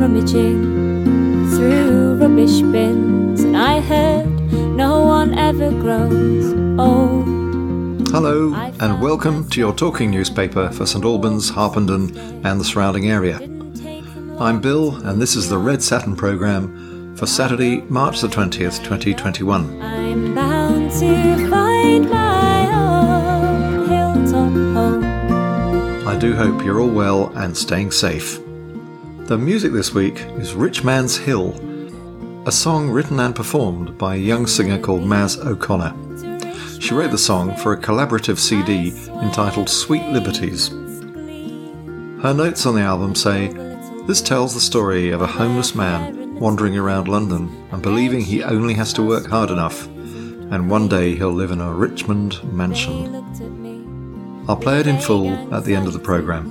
rummaging through rubbish bins, and I heard no one ever grows old. Hello and welcome to your talking newspaper for St Albans, Harpenden and the surrounding area. I'm Bill and this is the Red Saturn programme for Saturday, March the 20th, 2021. I'm bound to find my own hilltop home. I do hope you're all well and staying safe. The music this week is Rich Man's Hill, a song written and performed by a young singer called Maz O'Connor. She wrote the song for a collaborative CD entitled Sweet Liberties. Her notes on the album say, "This tells the story of a homeless man wandering around London and believing he only has to work hard enough, and one day he'll live in a Richmond mansion." I'll play it in full at the end of the programme.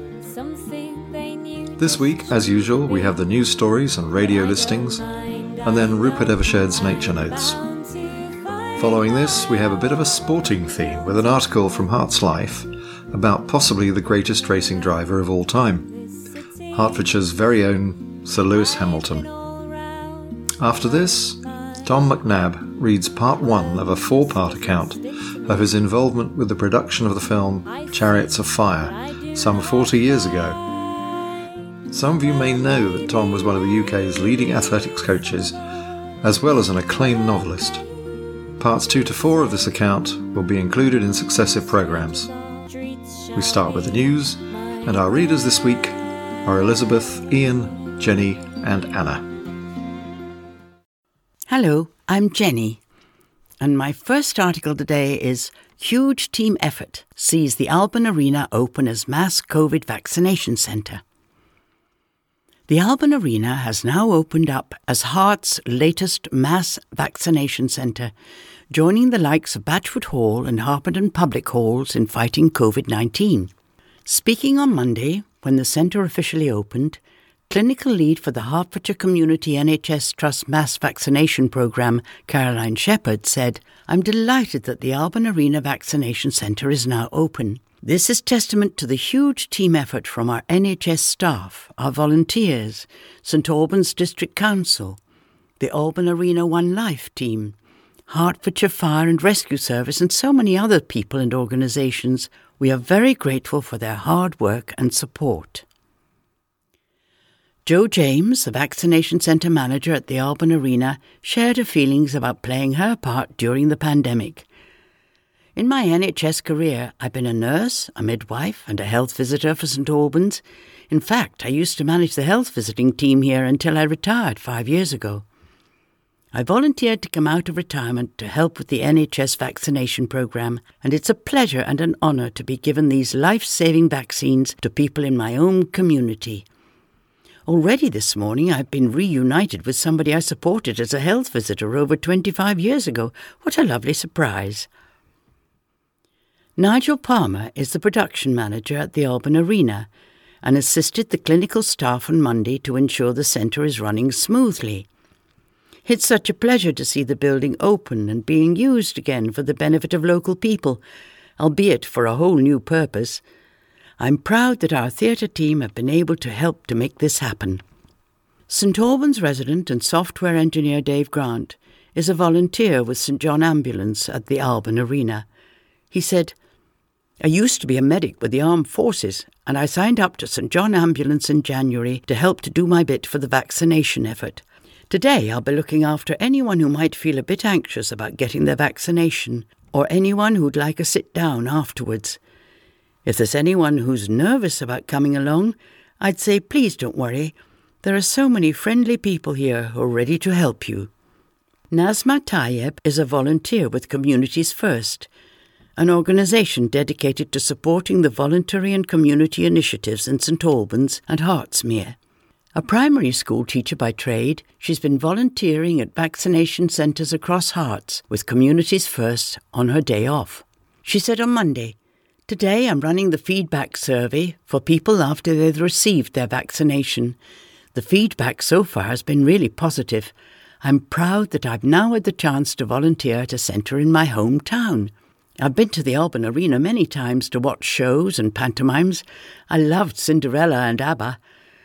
This week, as usual, we have the news stories and radio listings, and then Rupert Evershed's Nature Notes. Following this, we have a bit of a sporting theme with an article from Hearts Life about possibly the greatest racing driver of all time, Hertfordshire's very own Sir Lewis Hamilton. After this, Tom McNabb reads part one of a four-part account of his involvement with the production of the film Chariots of Fire some 40 years ago. Some of you may know that Tom was one of the UK's leading athletics coaches, as well as an acclaimed novelist. Parts 2 to 4 of this account will be included in successive programmes. We start with the news, and our readers this week are Elizabeth, Ian, Jenny and Anna. Hello, I'm Jenny, and my first article today is Huge Team Effort Sees the Alban Arena Open as Mass COVID Vaccination Centre. The Alban Arena has now opened up as Herts' latest mass vaccination centre, joining the likes of Batchwood Hall and Harpenden Public Halls in fighting COVID-19. Speaking on Monday, when the centre officially opened, clinical lead for the Hertfordshire Community NHS Trust Mass Vaccination Programme, Caroline Shepherd, said, "I'm delighted that the Alban Arena Vaccination Centre is now open. This is testament to the huge team effort from our NHS staff, our volunteers, St Albans District Council, the Alban Arena One Life team, Hertfordshire Fire and Rescue Service and so many other people and organisations. We are very grateful for their hard work and support." Jo James, the vaccination centre manager at the Alban Arena, shared her feelings about playing her part during the pandemic. "In my NHS career, I've been a nurse, a midwife and a health visitor for St Albans. In fact, I used to manage the health visiting team here until I retired 5 years ago. I volunteered to come out of retirement to help with the NHS vaccination programme, and it's a pleasure and an honour to be given these life-saving vaccines to people in my own community. Already this morning I've been reunited with somebody I supported as a health visitor over 25 years ago. What a lovely surprise." Nigel Palmer is the production manager at the Alban Arena and assisted the clinical staff on Monday to ensure the centre is running smoothly. "It's such a pleasure to see the building open and being used again for the benefit of local people, albeit for a whole new purpose. I'm proud that our theatre team have been able to help to make this happen." St Albans resident and software engineer Dave Grant is a volunteer with St John Ambulance at the Alban Arena. He said, "I used to be a medic with the Armed Forces and I signed up to St John Ambulance in January to help to do my bit for the vaccination effort. Today I'll be looking after anyone who might feel a bit anxious about getting their vaccination or anyone who'd like a sit down afterwards. If there's anyone who's nervous about coming along, I'd say please don't worry. There are so many friendly people here who are ready to help you." Nazma Tayeb is a volunteer with Communities First, an organisation dedicated to supporting the voluntary and community initiatives in St Albans and Hertsmere. A primary school teacher by trade, she's been volunteering at vaccination centres across Herts with Communities First on her day off. She said on Monday, "Today I'm running the feedback survey for people after they've received their vaccination. The feedback so far has been really positive. I'm proud that I've now had the chance to volunteer at a centre in my hometown. I've been to the Alban Arena many times to watch shows and pantomimes. I loved Cinderella and ABBA.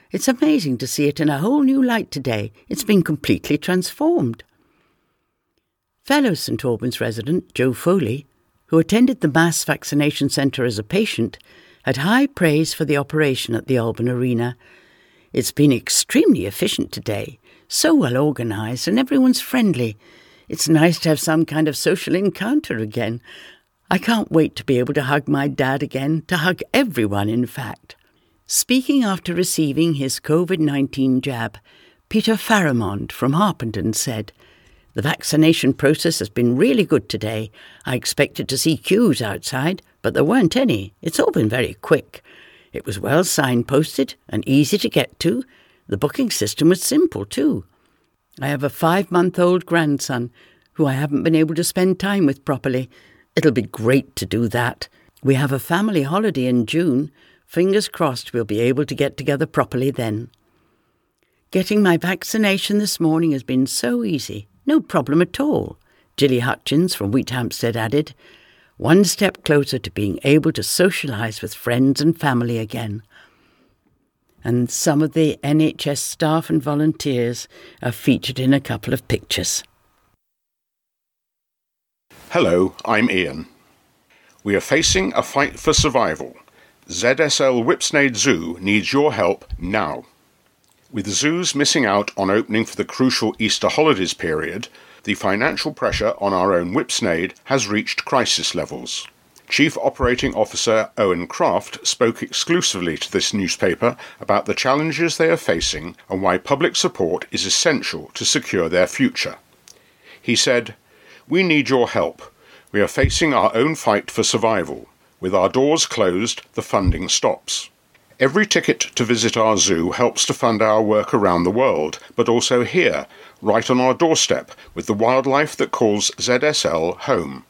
It's amazing to see it in a whole new light today. It's been completely transformed. Fellow St Albans resident Joe Foley, who attended the mass vaccination centre as a patient, had high praise for the operation at the Alban Arena. It's been extremely efficient today, so well organised, and everyone's friendly. It's nice to have some kind of social encounter again. I can't wait to be able to hug my dad again, to hug everyone in fact. Speaking after receiving his COVID-19 jab, Peter Faramond from Harpenden said, "The vaccination process has been really good today. I expected to see queues outside, but there weren't any. It's all been very quick. It was well signposted and easy to get to. The booking system was simple too. I have a 5-month-old grandson who I haven't been able to spend time with properly. It'll be great to do that. We have a family holiday in June. Fingers crossed we'll be able to get together properly then. Getting my vaccination this morning has been so easy. No problem at all," Gilly Hutchins from Wheathampstead added. "One step closer to being able to socialise with friends and family again." And some of the NHS staff and volunteers are featured in a couple of pictures. Hello, I'm Ian. We are facing a fight for survival. ZSL Whipsnade Zoo needs your help now. With zoos missing out on opening for the crucial Easter holidays period, the financial pressure on our own Whipsnade has reached crisis levels. Chief Operating Officer Owen Craft spoke exclusively to this newspaper about the challenges they are facing and why public support is essential to secure their future. He said, "We need your help. We are facing our own fight for survival. With our doors closed, the funding stops. Every ticket to visit our zoo helps to fund our work around the world, but also here, right on our doorstep, with the wildlife that calls ZSL home.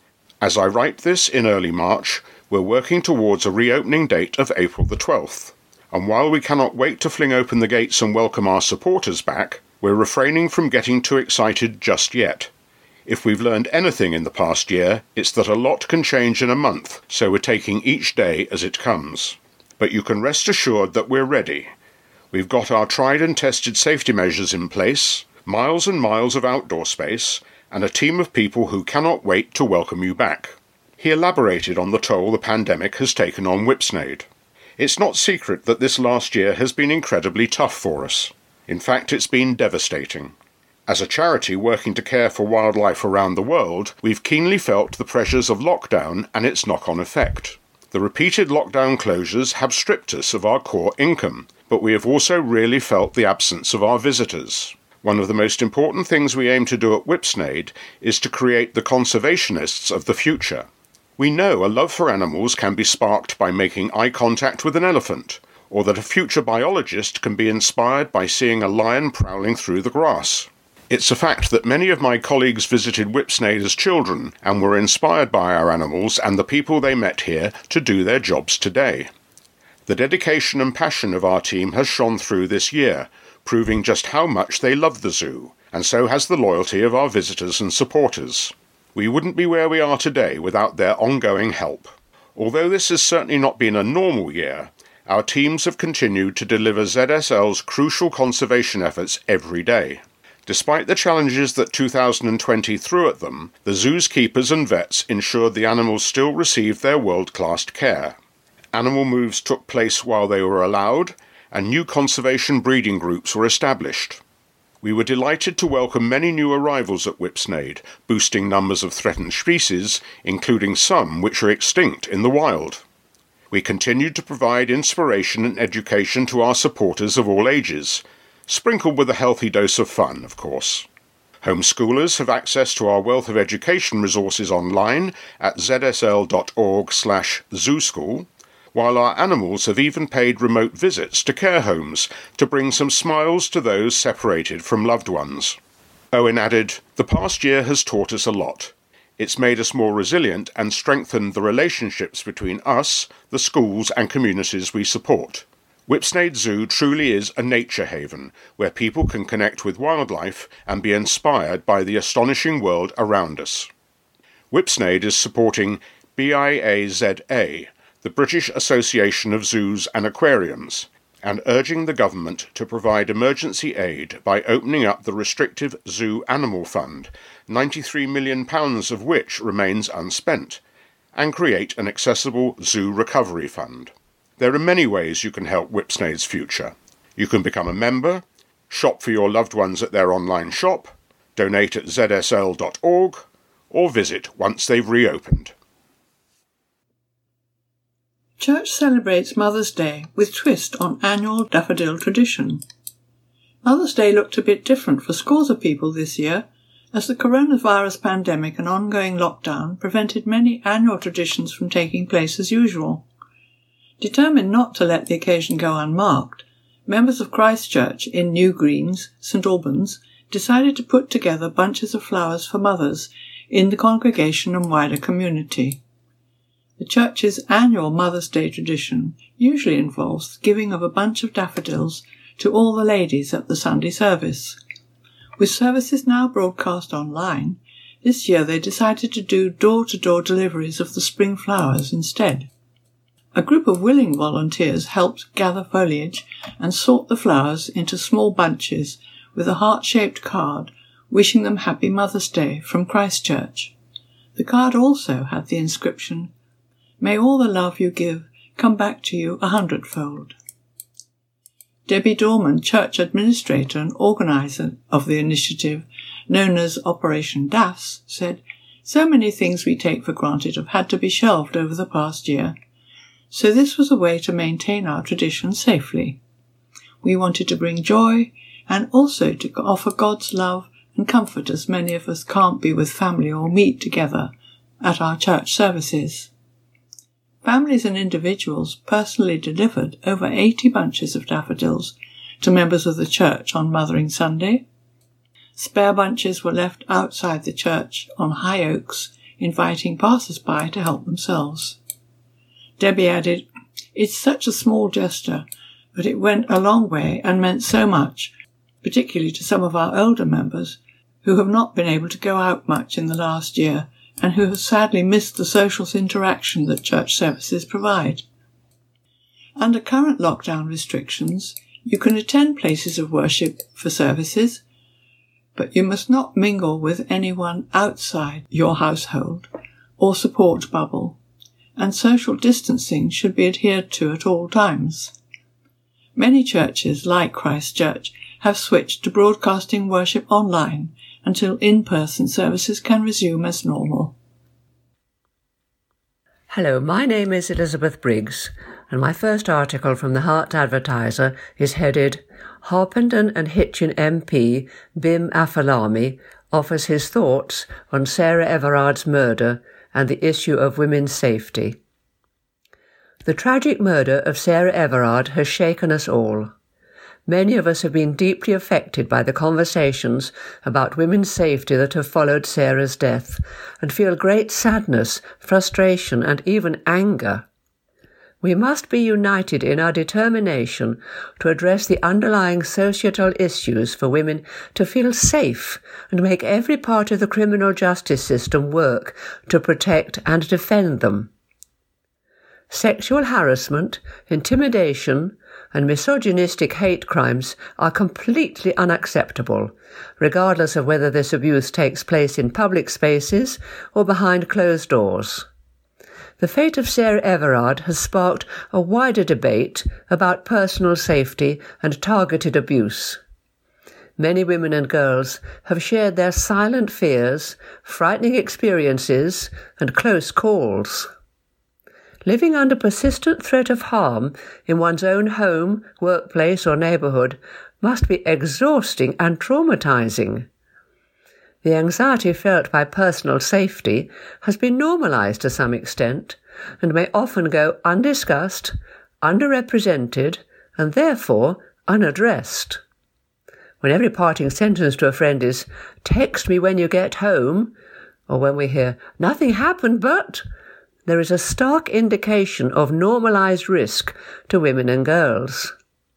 As I write this in early March, we're working towards a reopening date of April the 12th. And while we cannot wait to fling open the gates and welcome our supporters back, we're refraining from getting too excited just yet. If we've learned anything in the past year, it's that a lot can change in a month, so we're taking each day as it comes. But you can rest assured that we're ready. We've got our tried and tested safety measures in place, miles and miles of outdoor space, and a team of people who cannot wait to welcome you back." He elaborated on the toll the pandemic has taken on Whipsnade. It's not secret that this last year has been incredibly tough for us. In fact, it's been devastating. As a charity working to care for wildlife around the world, we've keenly felt the pressures of lockdown and its knock-on effect. The repeated lockdown closures have stripped us of our core income, but we have also really felt the absence of our visitors. One of the most important things we aim to do at Whipsnade is to create the conservationists of the future. We know a love for animals can be sparked by making eye contact with an elephant, or that a future biologist can be inspired by seeing a lion prowling through the grass. It's a fact that many of my colleagues visited Whipsnade as children and were inspired by our animals and the people they met here to do their jobs today. The dedication and passion of our team has shone through this year, proving just how much they love the zoo, and so has the loyalty of our visitors and supporters. We wouldn't be where we are today without their ongoing help. Although this has certainly not been a normal year, our teams have continued to deliver ZSL's crucial conservation efforts every day. Despite the challenges that 2020 threw at them, the zoo's keepers and vets ensured the animals still received their world-class care. Animal moves took place while they were allowed, and new conservation breeding groups were established. We were delighted to welcome many new arrivals at Whipsnade, boosting numbers of threatened species, including some which are extinct in the wild. We continued to provide inspiration and education to our supporters of all ages, sprinkled with a healthy dose of fun, of course. Homeschoolers have access to our wealth of education resources online at zsl.org/zooschool, while our animals have even paid remote visits to care homes to bring some smiles to those separated from loved ones. Owen added, "The past year has taught us a lot. It's made us more resilient and strengthened the relationships between us, the schools and communities we support. Whipsnade Zoo truly is a nature haven, where people can connect with wildlife and be inspired by the astonishing world around us." Whipsnade is supporting BIAZA, the British Association of Zoos and Aquariums, and urging the government to provide emergency aid by opening up the restrictive Zoo Animal Fund, £93 million of which remains unspent, and create an accessible Zoo Recovery Fund. There are many ways you can help Whipsnade's future. You can become a member, shop for your loved ones at their online shop, donate at zsl.org, or visit once they've reopened. Church celebrates Mother's Day with twist on annual daffodil tradition. Mother's Day looked a bit different for scores of people this year, as the coronavirus pandemic and ongoing lockdown prevented many annual traditions from taking place as usual. Determined not to let the occasion go unmarked, members of Christ Church in New Greens, St Albans, decided to put together bunches of flowers for mothers in the congregation and wider community. The church's annual Mother's Day tradition usually involves the giving of a bunch of daffodils to all the ladies at the Sunday service. With services now broadcast online, this year they decided to do door-to-door deliveries of the spring flowers instead. A group of willing volunteers helped gather foliage and sort the flowers into small bunches with a heart-shaped card wishing them Happy Mother's Day from Christ Church. The card also had the inscription, "May all the love you give come back to you 100-fold." Debbie Dorman, church administrator and organiser of the initiative, known as Operation DAFS, said, "So many things we take for granted have had to be shelved over the past year, so this was a way to maintain our tradition safely. We wanted to bring joy and also to offer God's love and comfort as many of us can't be with family or meet together at our church services." Families and individuals personally delivered over 80 bunches of daffodils to members of the church on Mothering Sunday. Spare bunches were left outside the church on high oaks, inviting passers-by to help themselves. Debbie added, "It's such a small gesture, but it went a long way and meant so much, particularly to some of our older members who have not been able to go out much in the last year and who have sadly missed the social interaction that church services provide. Under current lockdown restrictions, you can attend places of worship for services, but you must not mingle with anyone outside your household or support bubble, and social distancing should be adhered to at all times. Many churches, like Christ Church, have switched to broadcasting worship online until in-person services can resume as normal." Hello, my name is Elizabeth Briggs, and my first article from the Heart Advertiser is headed "Harpenden and Hitchin MP Bim Afalami offers his thoughts on Sarah Everard's murder and the issue of women's safety." The tragic murder of Sarah Everard has shaken us all. Many of us have been deeply affected by the conversations about women's safety that have followed Sarah's death, and feel great sadness, frustration, and even anger. We must be united in our determination to address the underlying societal issues for women to feel safe and make every part of the criminal justice system work to protect and defend them. Sexual harassment, intimidation, and misogynistic hate crimes are completely unacceptable, regardless of whether this abuse takes place in public spaces or behind closed doors. The fate of Sarah Everard has sparked a wider debate about personal safety and targeted abuse. Many women and girls have shared their silent fears, frightening experiences, and close calls. Living under persistent threat of harm in one's own home, workplace, or neighbourhood must be exhausting and traumatising. The anxiety felt by personal safety has been normalised to some extent and may often go undiscussed, underrepresented, and therefore unaddressed. When every parting sentence to a friend is, "Text me when you get home," or when we hear, "Nothing happened but," there is a stark indication of normalised risk to women and girls.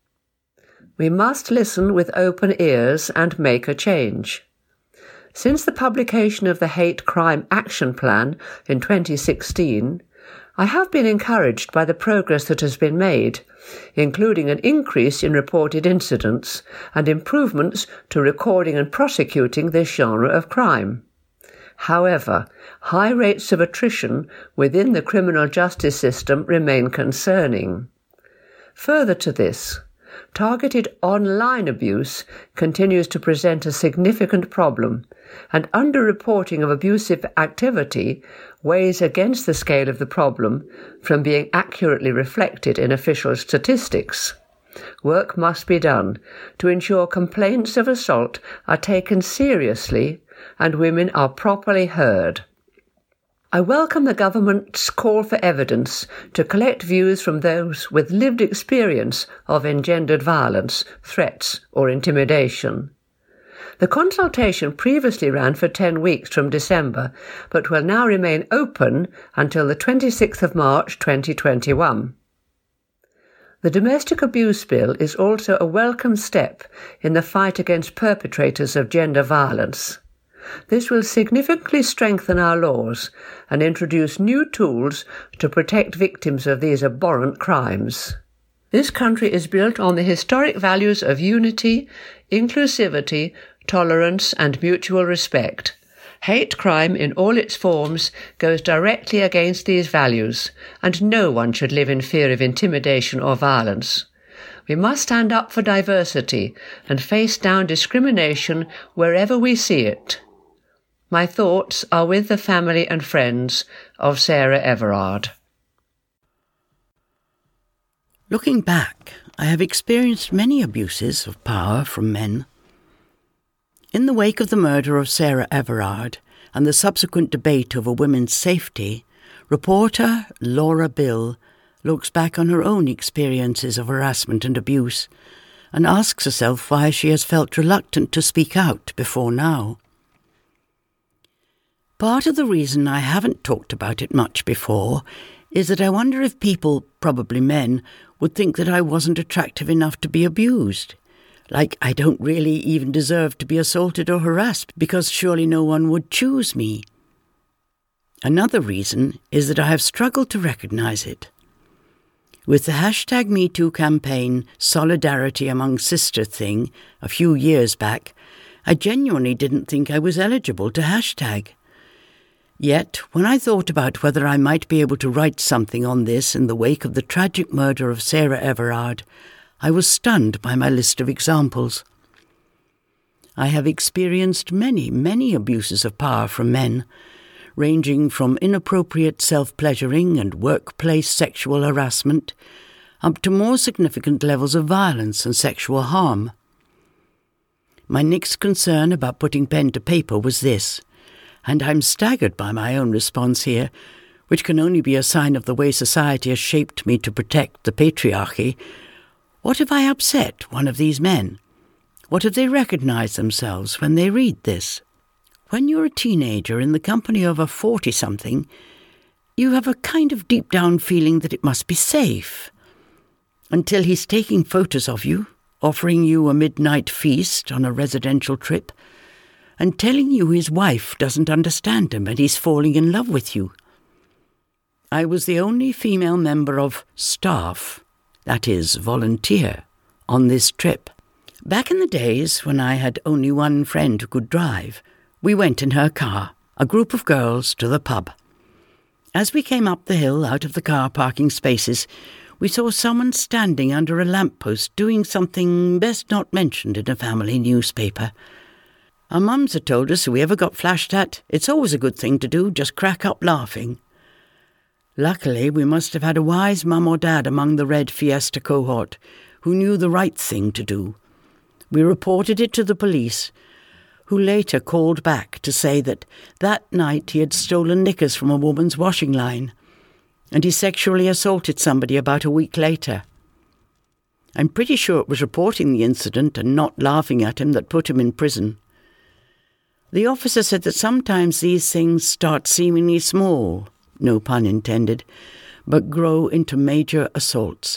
We must listen with open ears and make a change. Since the publication of the Hate Crime Action Plan in 2016, I have been encouraged by the progress that has been made, including an increase in reported incidents and improvements to recording and prosecuting this genre of crime. However, high rates of attrition within the criminal justice system remain concerning. Further to this, targeted online abuse continues to present a significant problem, and underreporting of abusive activity weighs against the scale of the problem from being accurately reflected in official statistics. Work must be done to ensure complaints of assault are taken seriously and women are properly heard. I welcome the government's call for evidence to collect views from those with lived experience of engendered violence, threats, or intimidation. The consultation previously ran for 10 weeks from December, but will now remain open until the 26th of March 2021. The Domestic Abuse Bill is also a welcome step in the fight against perpetrators of gender violence. This will significantly strengthen our laws and introduce new tools to protect victims of these abhorrent crimes. This country is built on the historic values of unity, inclusivity, tolerance, and mutual respect. Hate crime in all its forms goes directly against these values, and no one should live in fear of intimidation or violence. We must stand up for diversity and face down discrimination wherever we see it. My thoughts are with the family and friends of Sarah Everard. Looking back, I have experienced many abuses of power from men. In the wake of the murder of Sarah Everard and the subsequent debate over women's safety, reporter Laura Bill looks back on her own experiences of harassment and abuse and asks herself why she has felt reluctant to speak out before now. Part of the reason I haven't talked about it much before is that I wonder if people, probably men, would think that I wasn't attractive enough to be abused. Like I don't really even deserve to be assaulted or harassed because surely no one would choose me. Another reason is that I have struggled to recognise it. With the #MeToo campaign Solidarity Among Sister thing a few years back, I genuinely didn't think I was eligible to hashtag. Yet, when I thought about whether I might be able to write something on this in the wake of the tragic murder of Sarah Everard, I was stunned by my list of examples. I have experienced many abuses of power from men, ranging from inappropriate self-pleasuring and workplace sexual harassment up to more significant levels of violence and sexual harm. My next concern about putting pen to paper was this, and I'm staggered by my own response here, which can only be a sign of the way society has shaped me to protect the patriarchy. What if I upset one of these men? What if they recognise themselves when they read this? When you're a teenager in the company of a 40-something, you have a kind of deep-down feeling that it must be safe. Until he's taking photos of you, offering you a midnight feast on a residential trip, and telling you his wife doesn't understand him and he's falling in love with you. I was the only female member of staff, that is, volunteer, on this trip. Back in the days when I had only one friend who could drive, we went in her car, a group of girls, to the pub. As we came up the hill out of the car parking spaces, we saw someone standing under a lamppost doing something best not mentioned in a family newspaper. Our mums had told us whoever ever got flashed at, it's always a good thing to do, just crack up laughing. Luckily, we must have had a wise mum or dad among the Red Fiesta cohort who knew the right thing to do. We reported it to the police, who later called back to say that night he had stolen knickers from a woman's washing line, and he sexually assaulted somebody about a week later. I'm pretty sure it was reporting the incident and not laughing at him that put him in prison. The officer said that sometimes these things start seemingly small, no pun intended, but grow into major assaults.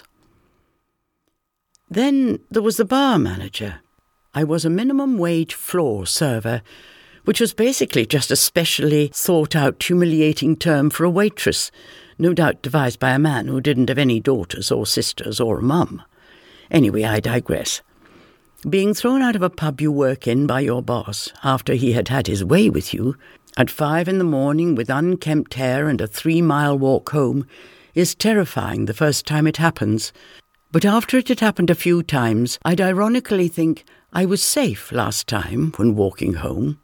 Then there was the bar manager. I was a minimum wage floor server, which was basically just a specially thought-out, humiliating term for a waitress, no doubt devised by a man who didn't have any daughters or sisters or a mum. Anyway, I digress. Being thrown out of a pub you work in by your boss after he had had his way with you at 5 a.m. with unkempt hair and a 3-mile walk home is terrifying the first time it happens. But after it had happened a few times, I'd ironically think I was safe last time when walking home.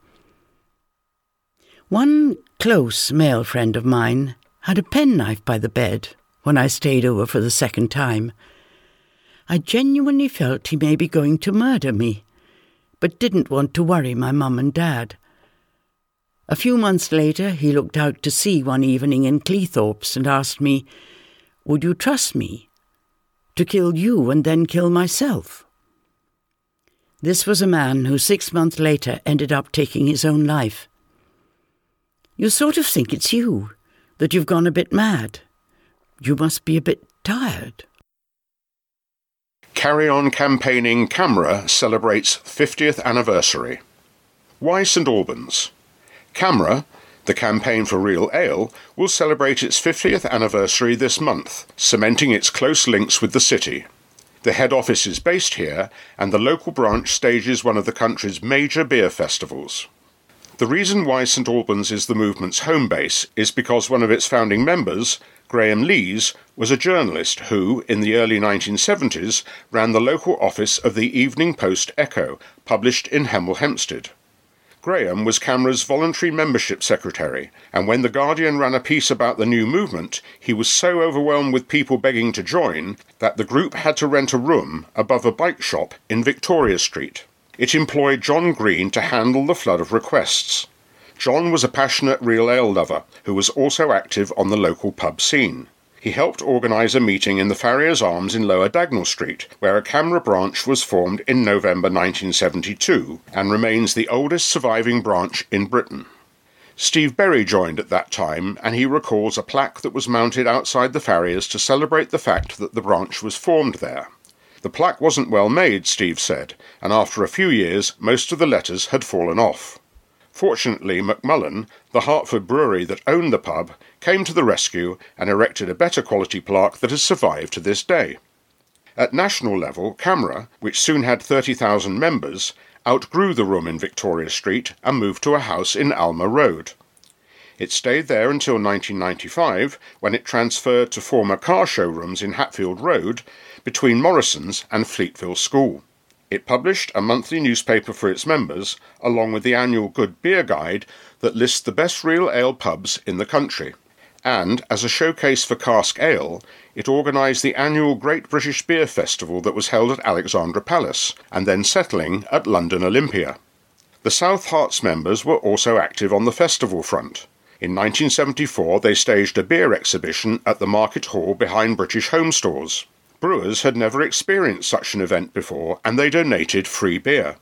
One close male friend of mine had a penknife by the bed when I stayed over for the second time. I genuinely felt he may be going to murder me, but didn't want to worry my mum and dad. A few months later, he looked out to sea one evening in Cleethorpes and asked me, "Would you trust me to kill you and then kill myself?" This was a man who 6 months later ended up taking his own life. You sort of think it's you, that you've gone a bit mad. You must be a bit tired. Carry On Campaigning CAMRA celebrates 50th anniversary. Why St Albans? CAMRA, the Campaign for Real Ale, will celebrate its 50th anniversary this month, cementing its close links with the city. The head office is based here, and the local branch stages one of the country's major beer festivals. The reason why St Albans is the movement's home base is because one of its founding members, Graham Lees, was a journalist who, in the early 1970s, ran the local office of the Evening Post Echo, published in Hemel Hempstead. Graham was CAMRA's voluntary membership secretary, and when The Guardian ran a piece about the new movement, he was so overwhelmed with people begging to join that the group had to rent a room above a bike shop in Victoria Street. It employed John Green to handle the flood of requests. John was a passionate real ale lover who was also active on the local pub scene. He helped organise a meeting in the Farrier's Arms in Lower Dagnall Street, where a CAMRA branch was formed in November 1972 and remains the oldest surviving branch in Britain. Steve Berry joined at that time, and he recalls a plaque that was mounted outside the Farriers to celebrate the fact that the branch was formed there. The plaque wasn't well made, Steve said, and after a few years most of the letters had fallen off. Fortunately, Macmullen, the Hertford brewery that owned the pub, came to the rescue and erected a better quality plaque that has survived to this day. At national level, CAMRA, which soon had 30,000 members, outgrew the room in Victoria Street and moved to a house in Alma Road. It stayed there until 1995, when it transferred to former car showrooms in Hatfield Road, between Morrison's and Fleetville School. It published a monthly newspaper for its members, along with the annual Good Beer Guide that lists the best real ale pubs in the country. And, as a showcase for cask ale, it organised the annual Great British Beer Festival that was held at Alexandra Palace, and then settling at London Olympia. The South Herts members were also active on the festival front. In 1974 they staged a beer exhibition at the Market Hall behind British Home Stores. Brewers had never experienced such an event before, and they donated free beer.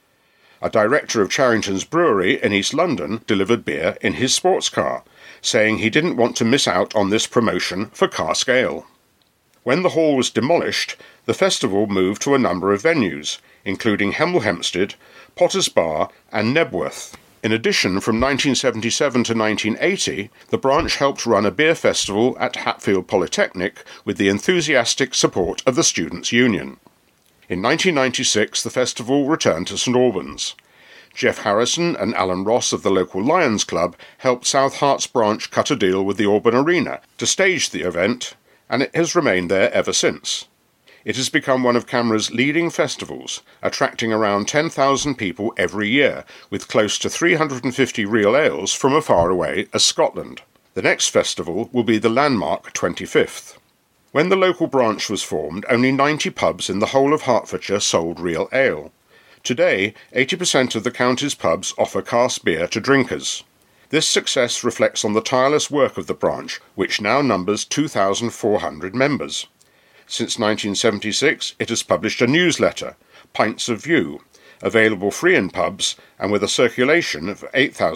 A director of Charrington's Brewery in East London delivered beer in his sports car, saying he didn't want to miss out on this promotion for cask ale. When the hall was demolished, the festival moved to a number of venues, including Hemel Hempstead, Potter's Bar and Nebworth. In addition, from 1977 to 1980, the branch helped run a beer festival at Hatfield Polytechnic with the enthusiastic support of the Students' Union. In 1996, the festival returned to St Albans. Jeff Harrison and Alan Ross of the local Lions Club helped South Herts branch cut a deal with the Auburn Arena to stage the event, and it has remained there ever since. It has become one of CAMRA's leading festivals, attracting around 10,000 people every year, with close to 350 real ales from as far away as Scotland. The next festival will be the landmark 25th. When the local branch was formed, only 90 pubs in the whole of Hertfordshire sold real ale. Today, 80% of the county's pubs offer cask beer to drinkers. This success reflects on the tireless work of the branch, which now numbers 2,400 members. Since 1976, it has published a newsletter, Pints of View, available free in pubs and with a circulation of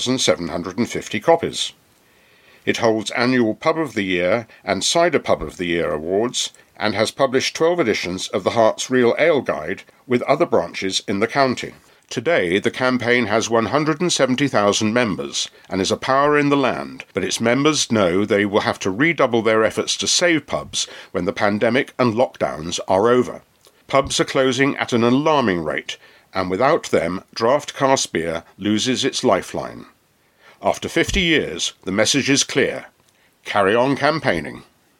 8,750 copies. It holds annual Pub of the Year and Cider Pub of the Year awards and has published 12 editions of the Herts Real Ale Guide with other branches in the county. Today, the campaign has 170,000 members and is a power in the land, but its members know they will have to redouble their efforts to save pubs when the pandemic and lockdowns are over. Pubs are closing at an alarming rate, and without them, draft cask beer loses its lifeline. After 50 years, the message is clear. Carry on campaigning.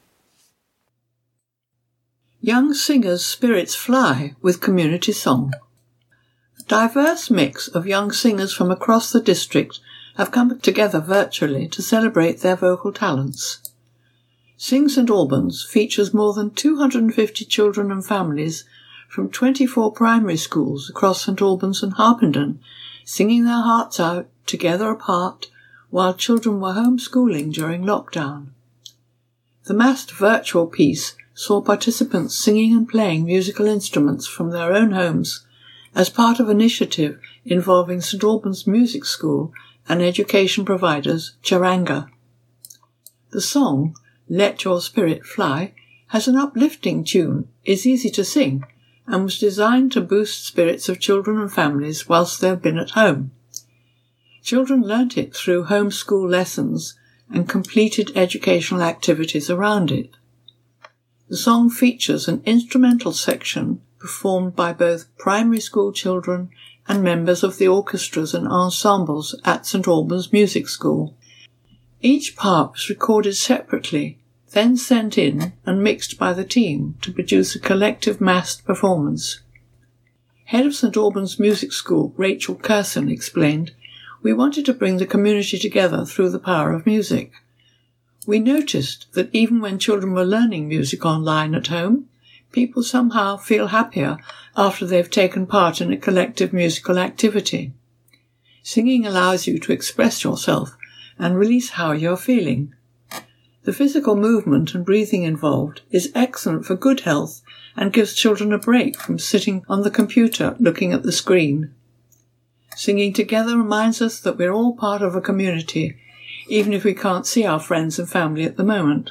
Young singers' spirits fly with community song. A diverse mix of young singers from across the district have come together virtually to celebrate their vocal talents. Sing St Albans features more than 250 children and families from 24 primary schools across St Albans and Harpenden, singing their hearts out together apart while children were homeschooling during lockdown. The massed virtual piece saw participants singing and playing musical instruments from their own homes as part of an initiative involving St Albans Music School and education providers Charanga. The song, Let Your Spirit Fly, has an uplifting tune, is easy to sing, and was designed to boost spirits of children and families whilst they've been at home. Children learnt it through homeschool lessons and completed educational activities around it. The song features an instrumental section performed by both primary school children and members of the orchestras and ensembles at St Albans Music School. Each part was recorded separately, then sent in and mixed by the team to produce a collective massed performance. Head of St Albans Music School, Rachel Curson, explained, "We wanted to bring the community together through the power of music. We noticed that even when children were learning music online at home, people somehow feel happier after they've taken part in a collective musical activity. Singing allows you to express yourself and release how you're feeling. The physical movement and breathing involved is excellent for good health and gives children a break from sitting on the computer looking at the screen. Singing together reminds us that we're all part of a community, even if we can't see our friends and family at the moment."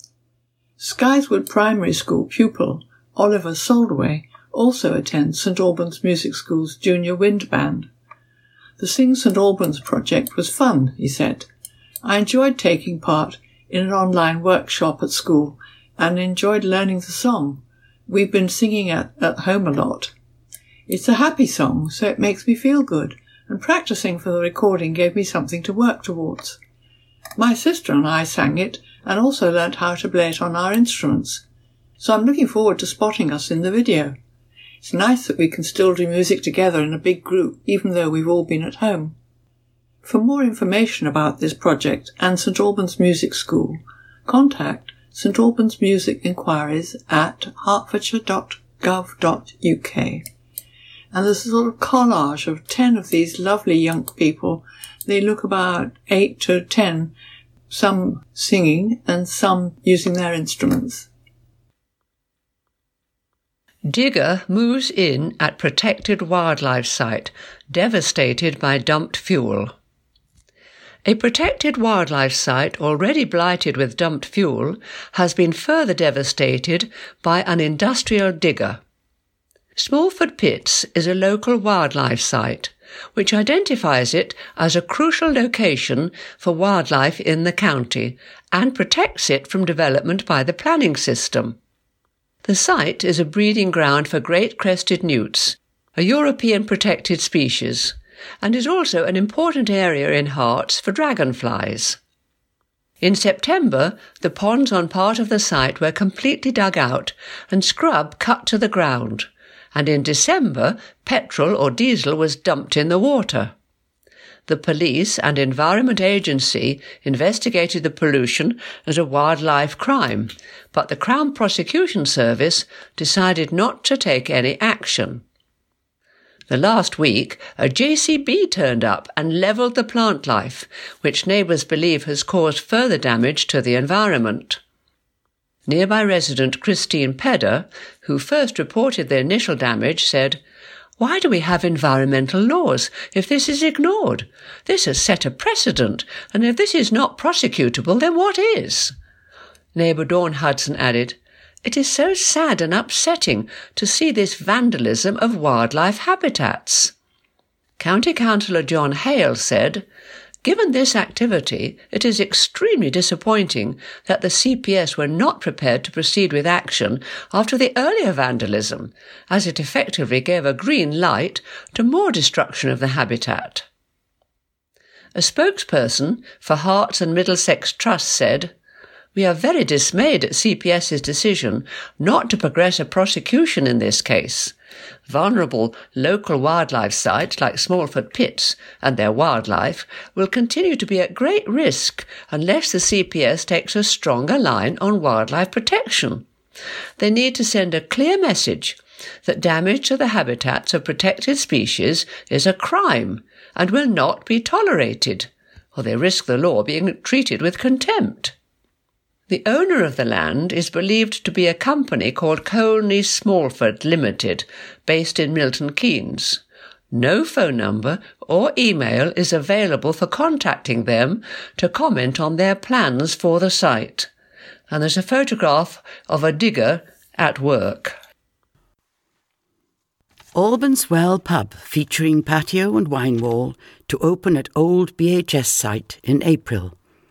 Skyswood Primary School pupil Oliver Soldaway also attends St Albans Music School's Junior Wind Band. "The Sing St Albans project was fun," he said. "I enjoyed taking part in an online workshop at school and enjoyed learning the song. We've been singing at home a lot. It's a happy song, so it makes me feel good, and practicing for the recording gave me something to work towards. My sister and I sang it and also learnt how to play it on our instruments. So I'm looking forward to spotting us in the video. It's nice that we can still do music together in a big group, even though we've all been at home." For more information about this project and St Albans Music School, contact St Albans Music Inquiries at hertfordshire.gov.uk. And there's a sort of collage of 10 of these lovely young people. They look about 8 to 10, some singing and some using their instruments. Digger moves in at protected wildlife site, devastated by dumped fuel. A protected wildlife site already blighted with dumped fuel has been further devastated by an industrial digger. Smallford Pits is a local wildlife site, which identifies it as a crucial location for wildlife in the county and protects it from development by the planning system. The site is a breeding ground for great crested newts, a European protected species, and is also an important area in Herts for dragonflies. In September, the ponds on part of the site were completely dug out and scrub cut to the ground, and in December, petrol or diesel was dumped in the water. The police and Environment Agency investigated the pollution as a wildlife crime, but the Crown Prosecution Service decided not to take any action. The last week, a JCB turned up and levelled the plant life, which neighbours believe has caused further damage to the environment. Nearby resident Christine Pedder, who first reported the initial damage, said, "Why do we have environmental laws if this is ignored? This has set a precedent, and if this is not prosecutable, then what is?" Neighbour Dawn Hudson added, "It is so sad and upsetting to see this vandalism of wildlife habitats." County Councillor John Hale said, "Given this activity, it is extremely disappointing that the CPS were not prepared to proceed with action after the earlier vandalism, as it effectively gave a green light to more destruction of the habitat." A spokesperson for Herts and Middlesex Trust said, "We are very dismayed at CPS's decision not to progress a prosecution in this case. Vulnerable local wildlife sites like Smallford Pits and their wildlife will continue to be at great risk unless the CPS takes a stronger line on wildlife protection. They need to send a clear message that damage to the habitats of protected species is a crime and will not be tolerated, or they risk the law being treated with contempt." The owner of the land is believed to be a company called Colney Smallford Limited, based in Milton Keynes. No phone number or email is available for contacting them to comment on their plans for the site. And there's a photograph of a digger at work. Albans Well pub, featuring patio and wine wall, to open at old BHS site in April.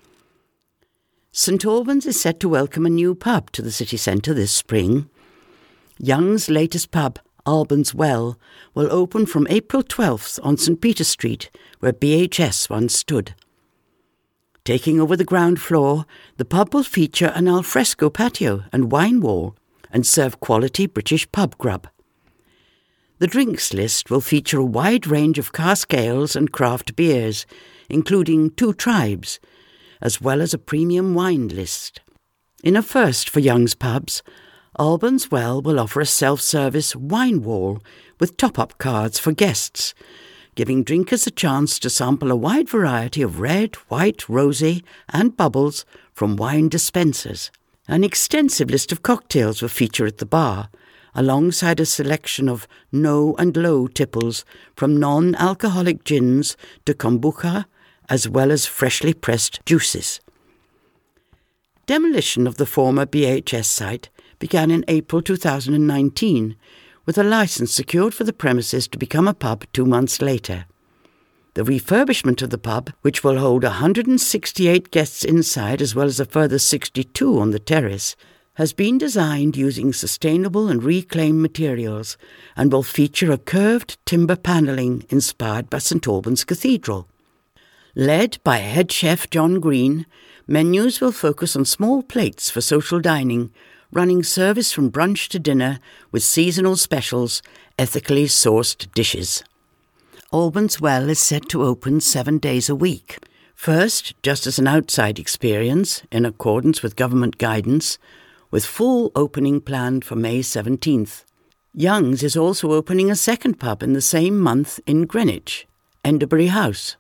St Albans is set to welcome a new pub to the city centre this spring. Young's latest pub, Albans Well, will open from April 12th on St Peter Street, where BHS once stood. Taking over the ground floor, the pub will feature an alfresco patio and wine wall and serve quality British pub grub. The drinks list will feature a wide range of cask ales and craft beers, including Two Tribes, as well as a premium wine list. In a first for Young's pubs, Albans Well will offer a self-service wine wall with top-up cards for guests, giving drinkers a chance to sample a wide variety of red, white, rosé and bubbles from wine dispensers. An extensive list of cocktails will feature at the bar, alongside a selection of no and low tipples from non-alcoholic gins to kombucha, as well as freshly pressed juices. Demolition of the former BHS site began in April 2019, with a licence secured for the premises to become a pub 2 months later. The refurbishment of the pub, which will hold 168 guests inside as well as a further 62 on the terrace, has been designed using sustainable and reclaimed materials and will feature a curved timber panelling inspired by St Albans Cathedral. Led by head chef John Green, menus will focus on small plates for social dining, running service from brunch to dinner with seasonal specials, ethically sourced dishes. Albans Well is set to open 7 days a week. First, just as an outside experience, in accordance with government guidance, with full opening planned for May 17th. Young's is also opening a second pub in the same month in Greenwich, Enderbury House.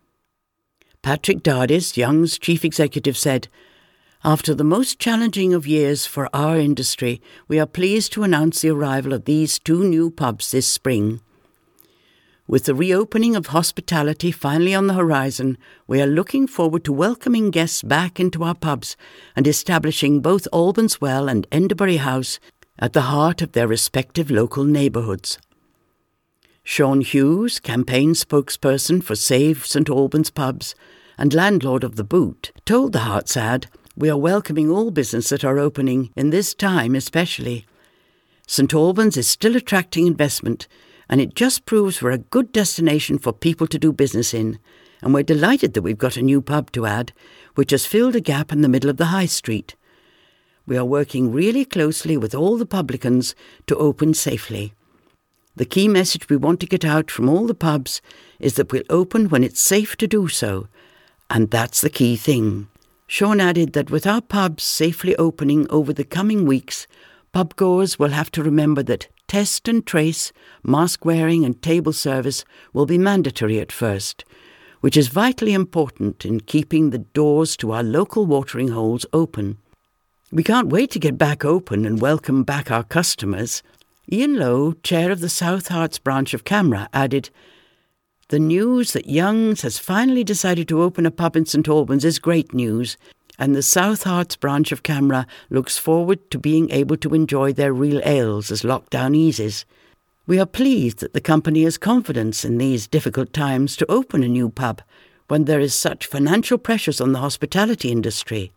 Patrick Dardis, Young's chief executive, said, "After the most challenging of years for our industry, we are pleased to announce the arrival of these 2 new pubs this spring. With the reopening of hospitality finally on the horizon, we are looking forward to welcoming guests back into our pubs and establishing both Albans Well and Enderbury House at the heart of their respective local neighbourhoods." Sean Hughes, campaign spokesperson for Save St Albans Pubs and landlord of The Boot, told the Herts ad, "We are welcoming all business that are opening, in this time especially. St Albans is still attracting investment, and it just proves we're a good destination for people to do business in, and we're delighted that we've got a new pub to add, which has filled a gap in the middle of the high street. We are working really closely with all the publicans to open safely. The key message we want to get out from all the pubs is that we'll open when it's safe to do so, and that's the key thing." Sean added that with our pubs safely opening over the coming weeks, pubgoers will have to remember that test and trace, mask wearing and table service will be mandatory at first, which is vitally important in keeping the doors to our local watering holes open. "We can't wait to get back open and welcome back our customers." Ian Lowe, chair of the South Herts branch of CAMRA, added, "The news that Young's has finally decided to open a pub in St Albans is great news, and the South Herts branch of CAMRA looks forward to being able to enjoy their real ales as lockdown eases. We are pleased that the company has confidence in these difficult times to open a new pub when there is such financial pressures on the hospitality industry.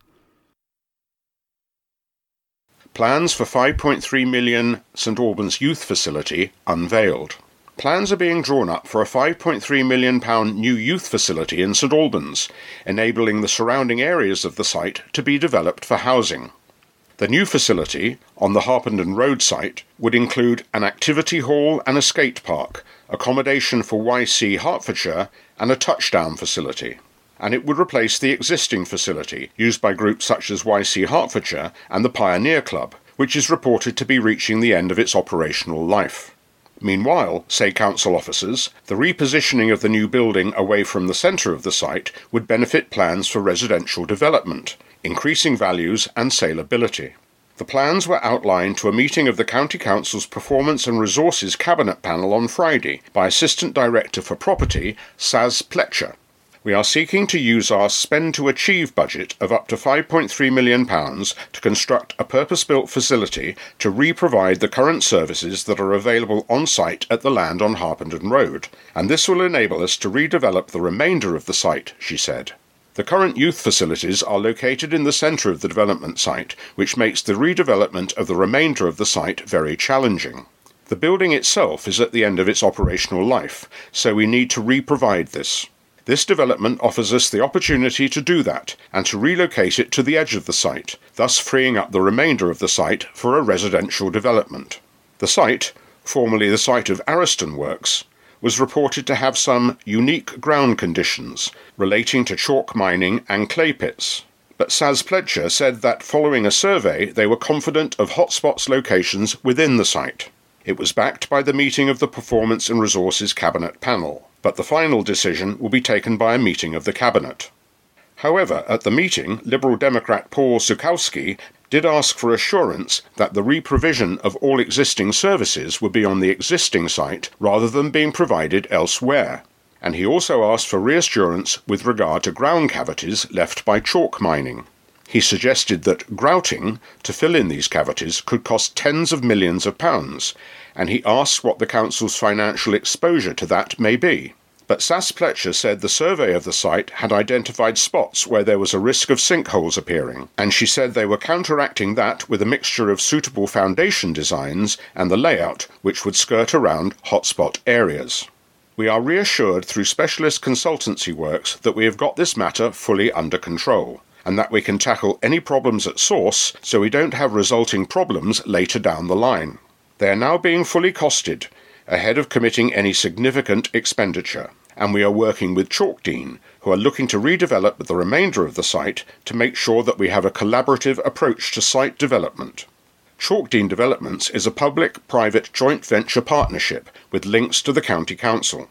Plans for 5.3 million St Albans Youth Facility unveiled. Plans are being drawn up for a £5.3 million new youth facility in St Albans, enabling the surrounding areas of the site to be developed for housing. The new facility, on the Harpenden Road site, would include an activity hall and a skate park, accommodation for YC Hertfordshire, and a touchdown facility. And it would replace the existing facility, used by groups such as YC Hertfordshire and the Pioneer Club, which is reported to be reaching the end of its operational life. Meanwhile, say council officers, the repositioning of the new building away from the centre of the site would benefit plans for residential development, increasing values and saleability. The plans were outlined to a meeting of the County Council's Performance and Resources Cabinet panel on Friday by Assistant Director for Property, Saz Pletcher. We are seeking to use our Spend to Achieve budget of up to £5.3 million to construct a purpose-built facility to re-provide the current services that are available on-site at the land on Harpenden Road, and this will enable us to redevelop the remainder of the site, she said. The current youth facilities are located in the centre of the development site, which makes the redevelopment of the remainder of the site very challenging. The building itself is at the end of its operational life, so we need to re-provide this. This development offers us the opportunity to do that and to relocate it to the edge of the site, thus freeing up the remainder of the site for a residential development. The site, formerly the site of Ariston Works, was reported to have some unique ground conditions relating to chalk mining and clay pits. But Saz Pletcher said that following a survey they were confident of hotspots locations within the site. It was backed by the meeting of the Performance and Resources Cabinet panel, but the final decision will be taken by a meeting of the Cabinet. However, at the meeting, Liberal Democrat Paul Zukowski did ask for assurance that the re-provision of all existing services would be on the existing site rather than being provided elsewhere, and he also asked for reassurance with regard to ground cavities left by chalk mining. He suggested that grouting to fill in these cavities could cost tens of millions of pounds, and he asked what the council's financial exposure to that may be. But Saz Pletcher said the survey of the site had identified spots where there was a risk of sinkholes appearing, and she said they were counteracting that with a mixture of suitable foundation designs and the layout which would skirt around hotspot areas. We are reassured through specialist consultancy works that we have got this matter fully under control, and that we can tackle any problems at source so we don't have resulting problems later down the line. They are now being fully costed, ahead of committing any significant expenditure, and we are working with Chalkdean, who are looking to redevelop the remainder of the site to make sure that we have a collaborative approach to site development. Chalkdean Developments is a public-private joint venture partnership with links to the County Council.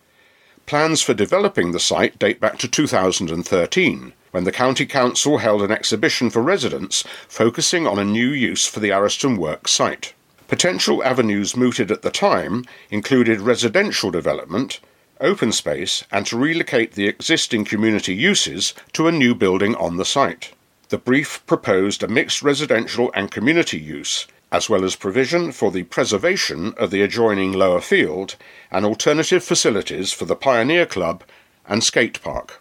Plans for developing the site date back to 2013, when the County Council held an exhibition for residents focusing on a new use for the Ariston Works site. Potential avenues mooted at the time included residential development, open space, and to relocate the existing community uses to a new building on the site. The brief proposed a mixed residential and community use, as well as provision for the preservation of the adjoining lower field and alternative facilities for the Pioneer Club and skate park.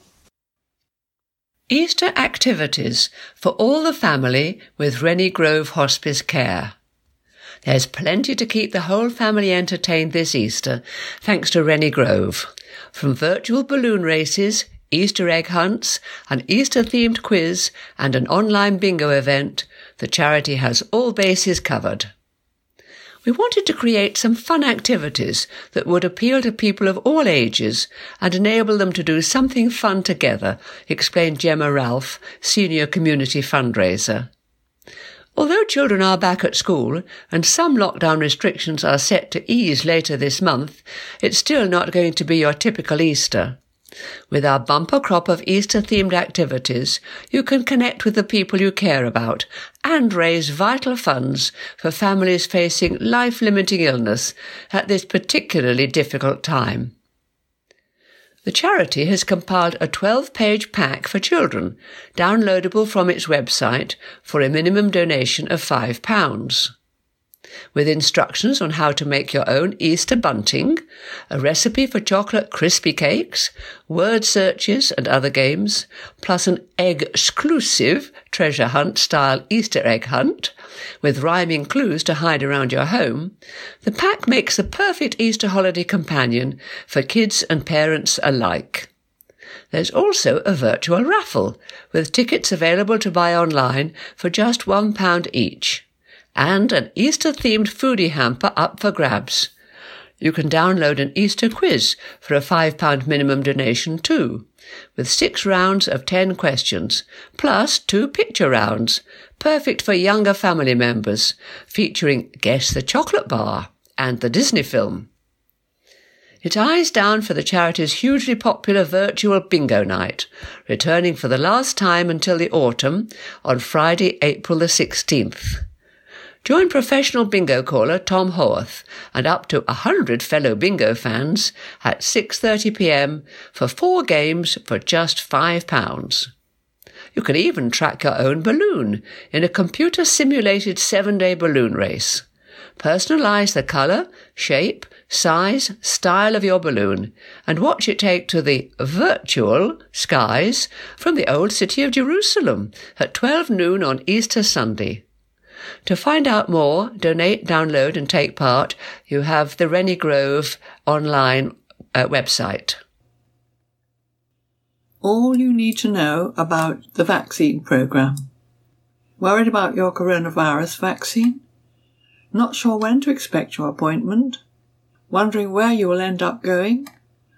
Easter activities for all the family with Rennie Grove Hospice Care. There's plenty to keep the whole family entertained this Easter, thanks to Rennie Grove. From virtual balloon races, Easter egg hunts, an Easter-themed quiz, and an online bingo event, the charity has all bases covered. We wanted to create some fun activities that would appeal to people of all ages and enable them to do something fun together, explained Gemma Ralph, Senior Community Fundraiser. Although children are back at school and some lockdown restrictions are set to ease later this month, it's still not going to be your typical Easter. With our bumper crop of Easter-themed activities, you can connect with the people you care about and raise vital funds for families facing life-limiting illness at this particularly difficult time. The charity has compiled a 12-page pack for children, downloadable from its website for a minimum donation of £5. with instructions on how to make your own Easter bunting, a recipe for chocolate crispy cakes, word searches and other games, plus an egg-exclusive treasure hunt-style Easter egg hunt, with rhyming clues to hide around your home, the pack makes the perfect Easter holiday companion for kids and parents alike. There's also a virtual raffle, with tickets available to buy online for just £1 each, and an Easter-themed foodie hamper up for grabs. You can download an Easter quiz for a £5 minimum donation too, with 6 rounds of 10 questions, plus 2 picture rounds, perfect for younger family members, featuring Guess the Chocolate Bar and the Disney film. It eyes down for the charity's hugely popular virtual bingo night, returning for the last time until the autumn on Friday, April the 16th. Join professional bingo caller Tom Howarth and up to 100 fellow bingo fans at 6:30 p.m. for 4 games for just £5. You can even track your own balloon in a computer-simulated 7-day balloon race. Personalise the colour, shape, size, style of your balloon and watch it take to the virtual skies from the old city of Jerusalem at 12 noon on Easter Sunday. To find out more, donate, download and take part, you have the Rennie Grove online website. All you need to know about the vaccine programme. Worried about your coronavirus vaccine? Not sure when to expect your appointment? Wondering where you will end up going?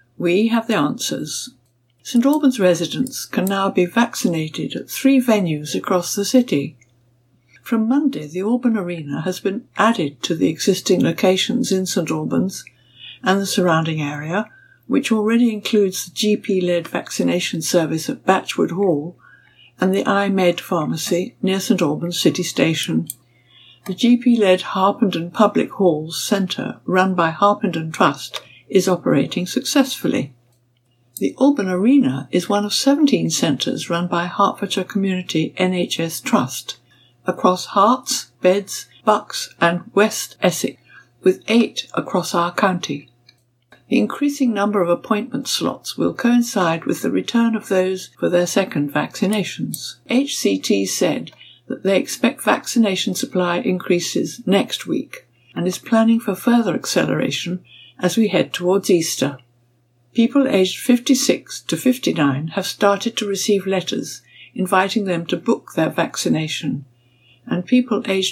We have the answers. St Albans residents can now be vaccinated at 3 venues across the city. From Monday, the Alban Arena has been added to the existing locations in St Albans and the surrounding area, which already includes the GP-led vaccination service at Batchwood Hall and the iMed pharmacy near St Albans City Station. The GP-led Harpenden Public Halls Centre, run by Harpenden Trust, is operating successfully. The Alban Arena is one of 17 centres run by Hertfordshire Community NHS Trust, across Herts, Beds, Bucks and West Essex, with 8 across our county. The increasing number of appointment slots will coincide with the return of those for their second vaccinations. HCT said that they expect vaccination supply increases next week and is planning for further acceleration as we head towards Easter. People aged 56 to 59 have started to receive letters inviting them to book their vaccination, and people aged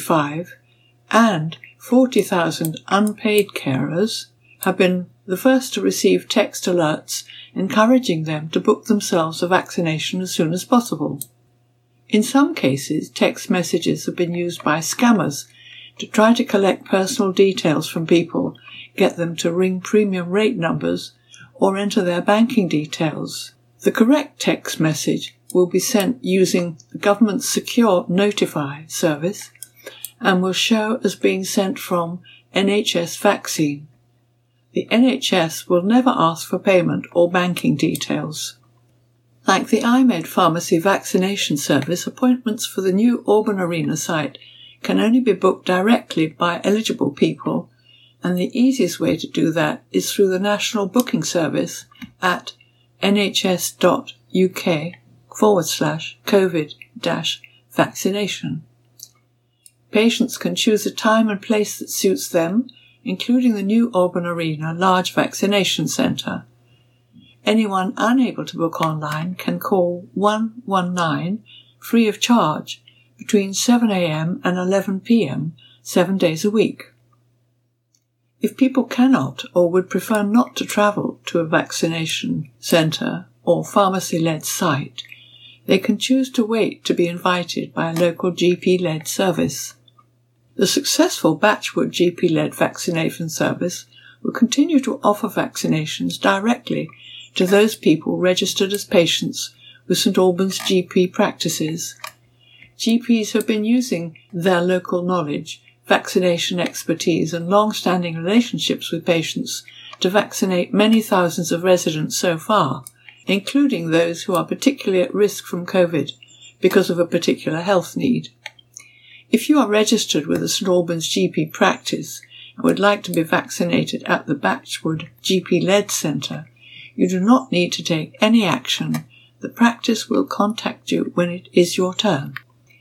55 and 40,000 unpaid carers have been the first to receive text alerts encouraging them to book themselves a vaccination as soon as possible. In some cases, text messages have been used by scammers to try to collect personal details from people, get them to ring premium rate numbers, or enter their banking details. The correct text message will be sent using the government's secure Notify service and will show as being sent from NHS Vaccine. The NHS will never ask for payment or banking details. Like the iMed Pharmacy vaccination service, appointments for the new Alban Arena site can only be booked directly by eligible people, and the easiest way to do that is through the national booking service at nhs.uk/COVID-vaccination. Patients can choose a time and place that suits them, including the new Alban Arena large vaccination centre. Anyone unable to book online can call 119 free of charge between 7 a.m. and 11 p.m. 7 days a week. If people cannot or would prefer not to travel to a vaccination centre or pharmacy-led site, they can choose to wait to be invited by a local GP-led service. The successful Batchwood GP-led vaccination service will continue to offer vaccinations directly to those people registered as patients with St Albans GP practices. GPs have been using their local knowledge, vaccination expertise and long-standing relationships with patients to vaccinate many thousands of residents so far, including those who are particularly at risk from COVID because of a particular health need. If you are registered with the St Albans GP practice and would like to be vaccinated at the Batchwood GP-led centre, you do not need to take any action. The practice will contact you when it is your turn.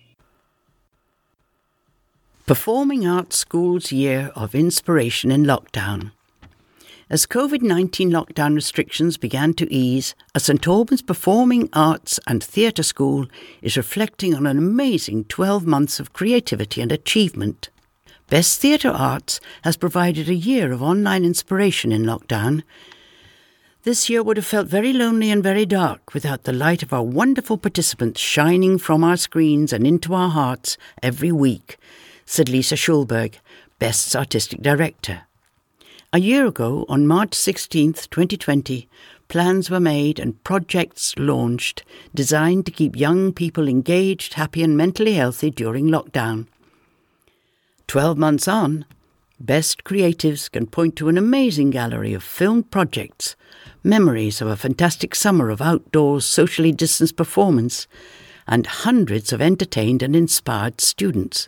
Performing Arts School's Year of Inspiration in Lockdown. As COVID-19 lockdown restrictions began to ease, a St Albans Performing Arts and Theatre School is reflecting on an amazing 12 months of creativity and achievement. Best Theatre Arts has provided a year of online inspiration in lockdown. This year would have felt very lonely and very dark without the light of our wonderful participants shining from our screens and into our hearts every week, said Lisa Schulberg, Best's Artistic Director. A year ago, on March 16th, 2020, plans were made and projects launched designed to keep young people engaged, happy and mentally healthy during lockdown. 12 months on, Best creatives can point to an amazing gallery of filmed projects, memories of a fantastic summer of outdoors socially distanced performance, and hundreds of entertained and inspired students.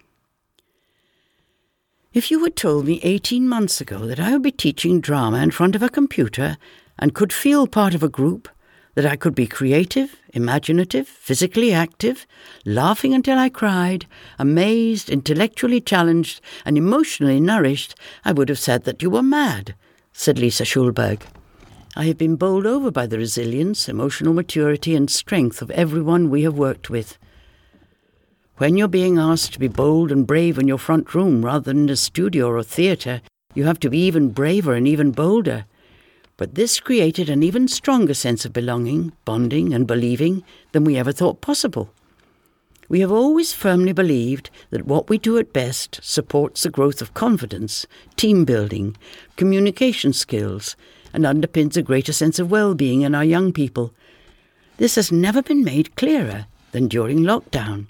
If you had told me 18 months ago that I would be teaching drama in front of a computer and could feel part of a group, that I could be creative, imaginative, physically active, laughing until I cried, amazed, intellectually challenged and emotionally nourished, I would have said that you were mad, said Lisa Schulberg. I have been bowled over by the resilience, emotional maturity and strength of everyone we have worked with. When you're being asked to be bold and brave in your front room rather than in a studio or a theatre, you have to be even braver and even bolder. But this created an even stronger sense of belonging, bonding and believing than we ever thought possible. We have always firmly believed that what we do at Best supports the growth of confidence, team building, communication skills, and underpins a greater sense of well-being in our young people. This has never been made clearer than during lockdown.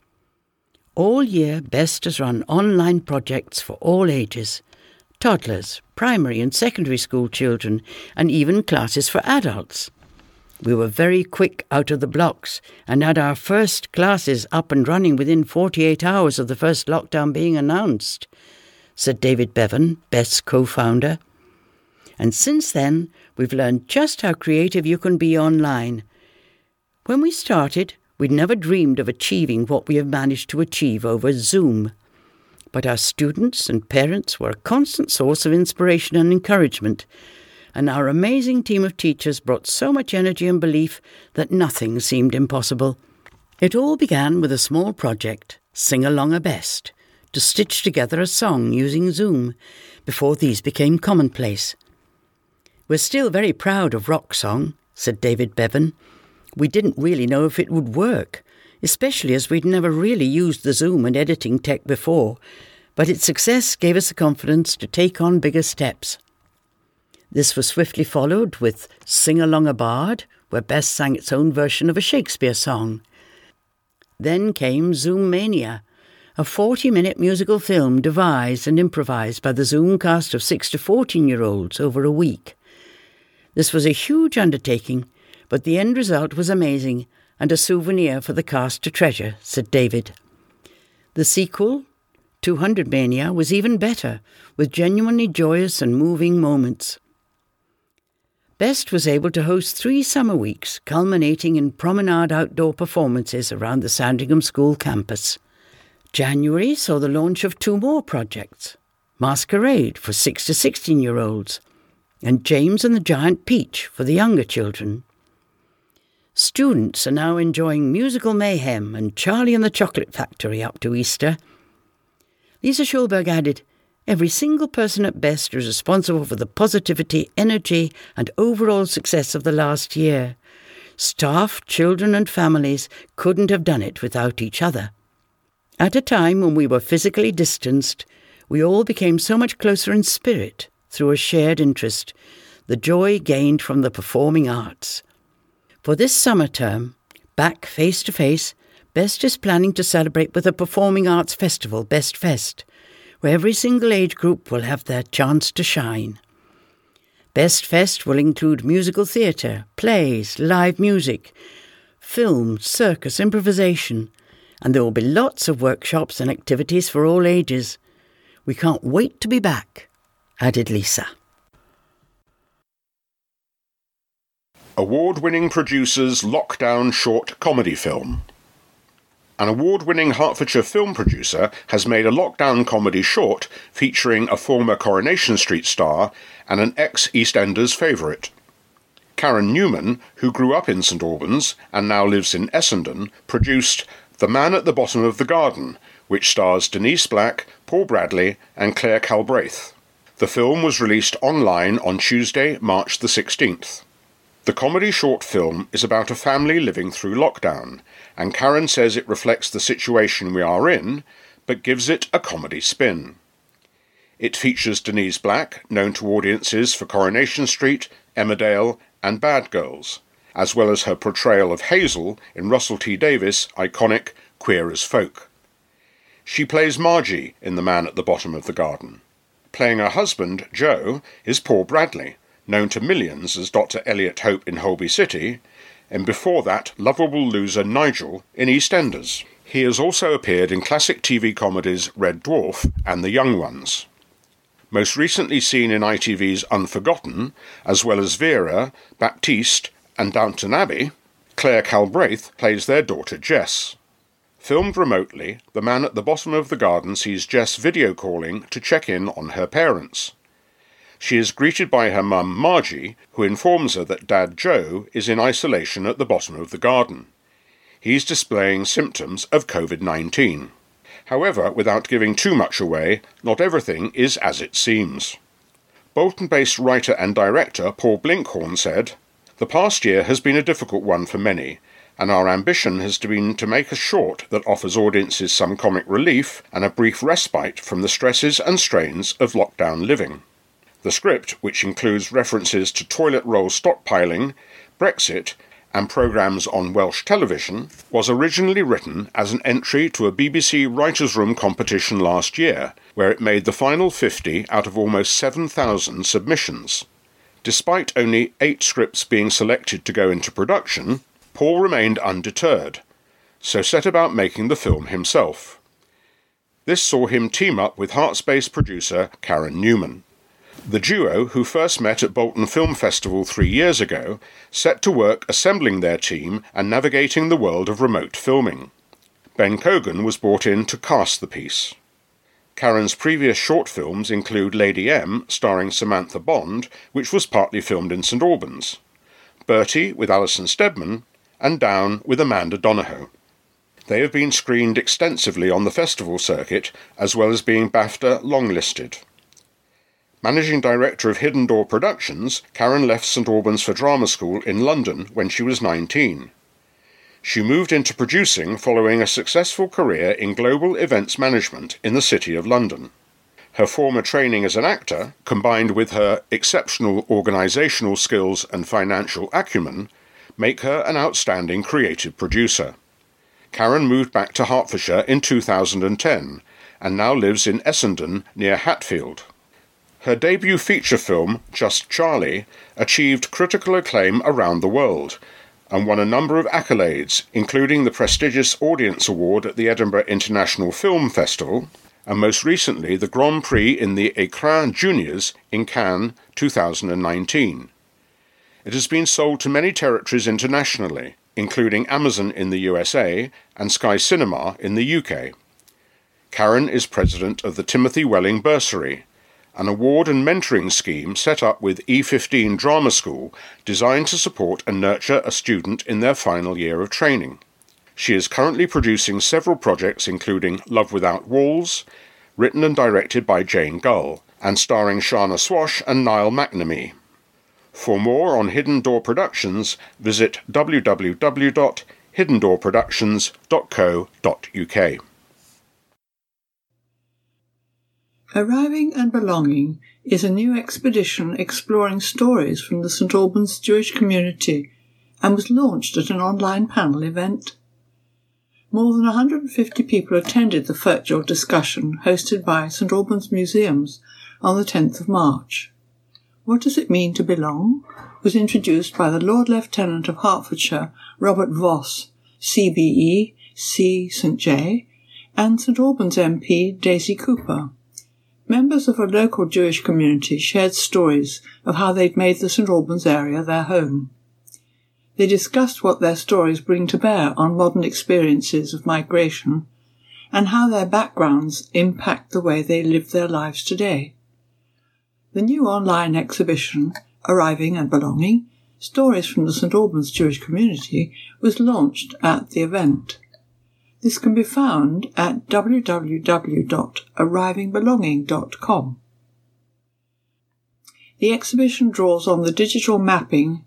All year, Best has run online projects for all ages, toddlers, primary and secondary school children, and even classes for adults. We were very quick out of the blocks and had our first classes up and running within 48 hours of the first lockdown being announced, said David Bevan, Best's co-founder. And since then, we've learned just how creative you can be online. When we started, we'd never dreamed of achieving what we have managed to achieve over Zoom. But our students and parents were a constant source of inspiration and encouragement, and our amazing team of teachers brought so much energy and belief that nothing seemed impossible. It all began with a small project, Sing Along a Best, to stitch together a song using Zoom, before these became commonplace. We're still very proud of Rock Song, said David Bevan. We didn't really know if it would work, especially as we'd never really used the Zoom and editing tech before, but its success gave us the confidence to take on bigger steps. This was swiftly followed with Sing Along a Bard, where Best sang its own version of a Shakespeare song. Then came Zoom Mania, a 40-minute musical film devised and improvised by the Zoom cast of 6 to 14-year-olds over a week. This was a huge undertaking, but the end result was amazing and a souvenir for the cast to treasure, said David. The sequel, 200 Mania, was even better, with genuinely joyous and moving moments. Best was able to host 3 summer weeks, culminating in promenade outdoor performances around the Sandringham School campus. January saw the launch of 2 more projects, Masquerade for 6 to 16-year-olds, and James and the Giant Peach for the younger children. Students are now enjoying Musical Mayhem and Charlie and the Chocolate Factory up to Easter. Lisa Schulberg added, every single person at Best is responsible for the positivity, energy and overall success of the last year. Staff, children and families couldn't have done it without each other. At a time when we were physically distanced, we all became so much closer in spirit through a shared interest, the joy gained from the performing arts. For this summer term, back face-to-face, Best is planning to celebrate with a performing arts festival, Best Fest, where every single age group will have their chance to shine. Best Fest will include musical theatre, plays, live music, film, circus, improvisation, and there will be lots of workshops and activities for all ages. We can't wait to be back," added Lisa. Award-winning producer's lockdown short comedy film. An award-winning Hertfordshire film producer has made a lockdown comedy short featuring a former Coronation Street star and an ex-EastEnders favourite. Karen Newman, who grew up in St Albans and now lives in Essendon, produced The Man at the Bottom of the Garden, which stars Denise Black, Paul Bradley and Claire Calbraith. The film was released online on Tuesday, March the 16th. The comedy short film is about a family living through lockdown, and Karen says it reflects the situation we are in, but gives it a comedy spin. It features Denise Black, known to audiences for Coronation Street, Emmerdale and Bad Girls, as well as her portrayal of Hazel in Russell T Davies' iconic Queer as Folk. She plays Margie in The Man at the Bottom of the Garden. Playing her husband, Joe, is Paul Bradley, known to millions as Dr. Elliot Hope in Holby City, and before that, lovable loser Nigel in EastEnders. He has also appeared in classic TV comedies Red Dwarf and The Young Ones. Most recently seen in ITV's Unforgotten, as well as Vera, Baptiste and Downton Abbey, Claire Calbraith plays their daughter Jess. Filmed remotely, The Man at the Bottom of the Garden sees Jess video calling to check in on her parents. She is greeted by her mum Margie, who informs her that Dad Joe is in isolation at the bottom of the garden. He's displaying symptoms of COVID-19. However, without giving too much away, not everything is as it seems. Bolton-based writer and director Paul Blinkhorn said, "The past year has been a difficult one for many, and our ambition has been to make a short that offers audiences some comic relief and a brief respite from the stresses and strains of lockdown living." The script, which includes references to toilet roll stockpiling, Brexit, and programmes on Welsh television, was originally written as an entry to a BBC Writers' Room competition last year, where it made the final 50 out of almost 7,000 submissions. Despite only 8 scripts being selected to go into production, Paul remained undeterred, so set about making the film himself. This saw him team up with Heartspace producer Karen Newman. The duo, who first met at Bolton Film Festival 3 years ago, set to work assembling their team and navigating the world of remote filming. Ben Cogan was brought in to cast the piece. Karen's previous short films include Lady M, starring Samantha Bond, which was partly filmed in St Albans, Bertie with Alison Steadman, and Down with Amanda Donohoe. They have been screened extensively on the festival circuit, as well as being BAFTA longlisted. Managing Director of Hidden Door Productions, Karen left St Albans for drama school in London when she was 19. She moved into producing following a successful career in global events management in the City of London. Her former training as an actor, combined with her exceptional organisational skills and financial acumen, make her an outstanding creative producer. Karen moved back to Hertfordshire in 2010 and now lives in Essendon near Hatfield. Her debut feature film, Just Charlie, achieved critical acclaim around the world and won a number of accolades, including the prestigious Audience Award at the Edinburgh International Film Festival, and most recently the Grand Prix in the Écrin Juniors in Cannes 2019. It has been sold to many territories internationally, including Amazon in the USA and Sky Cinema in the UK. Karen is president of the Timothy Welling Bursary, an award and mentoring scheme set up with E15 Drama School designed to support and nurture a student in their final year of training. She is currently producing several projects including Love Without Walls, written and directed by Jane Gull, and starring Shana Swash and Niall McNamee. For more on Hidden Door Productions, visit www.hiddendoorproductions.co.uk. Arriving and Belonging is a new expedition exploring stories from the St Albans Jewish community and was launched at an online panel event. More than 150 people attended the virtual discussion hosted by St Albans Museums on the 10th of March. What Does It Mean to Belong? Was introduced by the Lord Lieutenant of Hertfordshire, Robert Voss, CBE, C. St J, and St Albans MP Daisy Cooper. Members of a local Jewish community shared stories of how they'd made the St Albans area their home. They discussed what their stories bring to bear on modern experiences of migration and how their backgrounds impact the way they live their lives today. The new online exhibition, Arriving and Belonging, Stories from the St Albans Jewish Community, was launched at the event. This can be found at www.arrivingbelonging.com. The exhibition draws on the digital mapping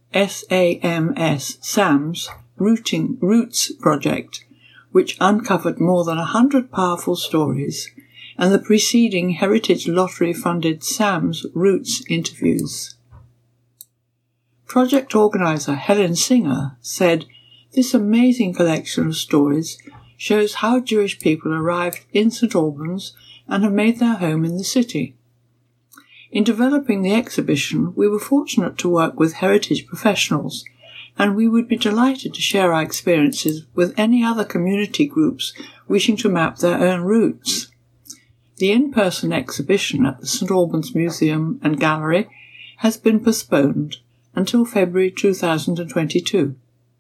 SAMS Roots project, which uncovered more than 100 powerful stories, and the preceding Heritage Lottery-funded SAMS Roots interviews. Project organiser Helen Singer said, "This amazing collection of stories shows how Jewish people arrived in St Albans and have made their home in the city." In developing the exhibition, we were fortunate to work with heritage professionals, and we would be delighted to share our experiences with any other community groups wishing to map their own roots. The in-person exhibition at the St Albans Museum and Gallery has been postponed until February 2022.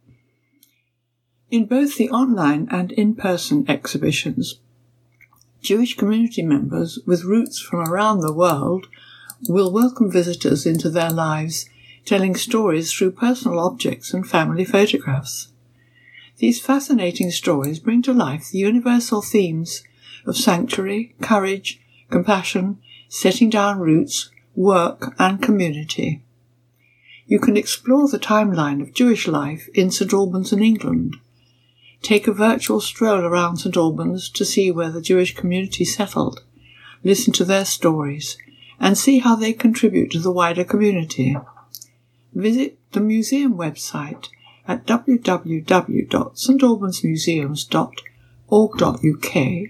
In both the online and in-person exhibitions, Jewish community members with roots from around the world will welcome visitors into their lives, telling stories through personal objects and family photographs. These fascinating stories bring to life the universal themes of sanctuary, courage, compassion, setting down roots, work and community. You can explore the timeline of Jewish life in St Albans in England. Take a virtual stroll around St Albans to see where the Jewish community settled, listen to their stories, and see how they contribute to the wider community. Visit the museum website at www.stalbansmuseums.org.uk.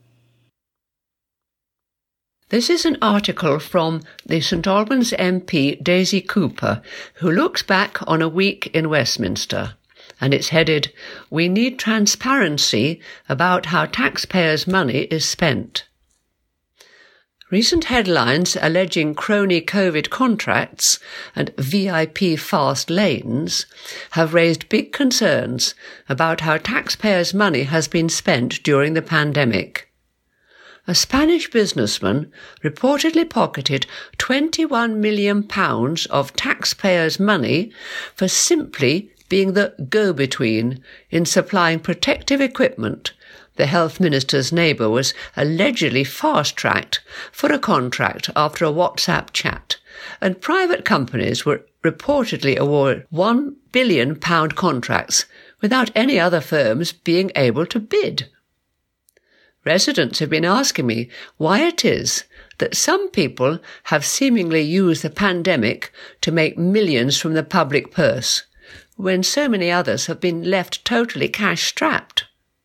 This is an article from the St Albans MP Daisy Cooper, who looks back on a week in Westminster, and it's headed, "We need transparency about how taxpayers' money is spent." Recent headlines alleging crony COVID contracts and VIP fast lanes have raised big concerns about how taxpayers' money has been spent during the pandemic. A Spanish businessman reportedly pocketed £21 million of taxpayers' money for simply being the go-between in supplying protective equipment. The health minister's neighbour was allegedly fast-tracked for a contract after a WhatsApp chat, and private companies were reportedly awarded £1 billion contracts without any other firms being able to bid. Residents have been asking me why it is that some people have seemingly used the pandemic to make millions from the public purse, when so many others have been left totally cash-strapped.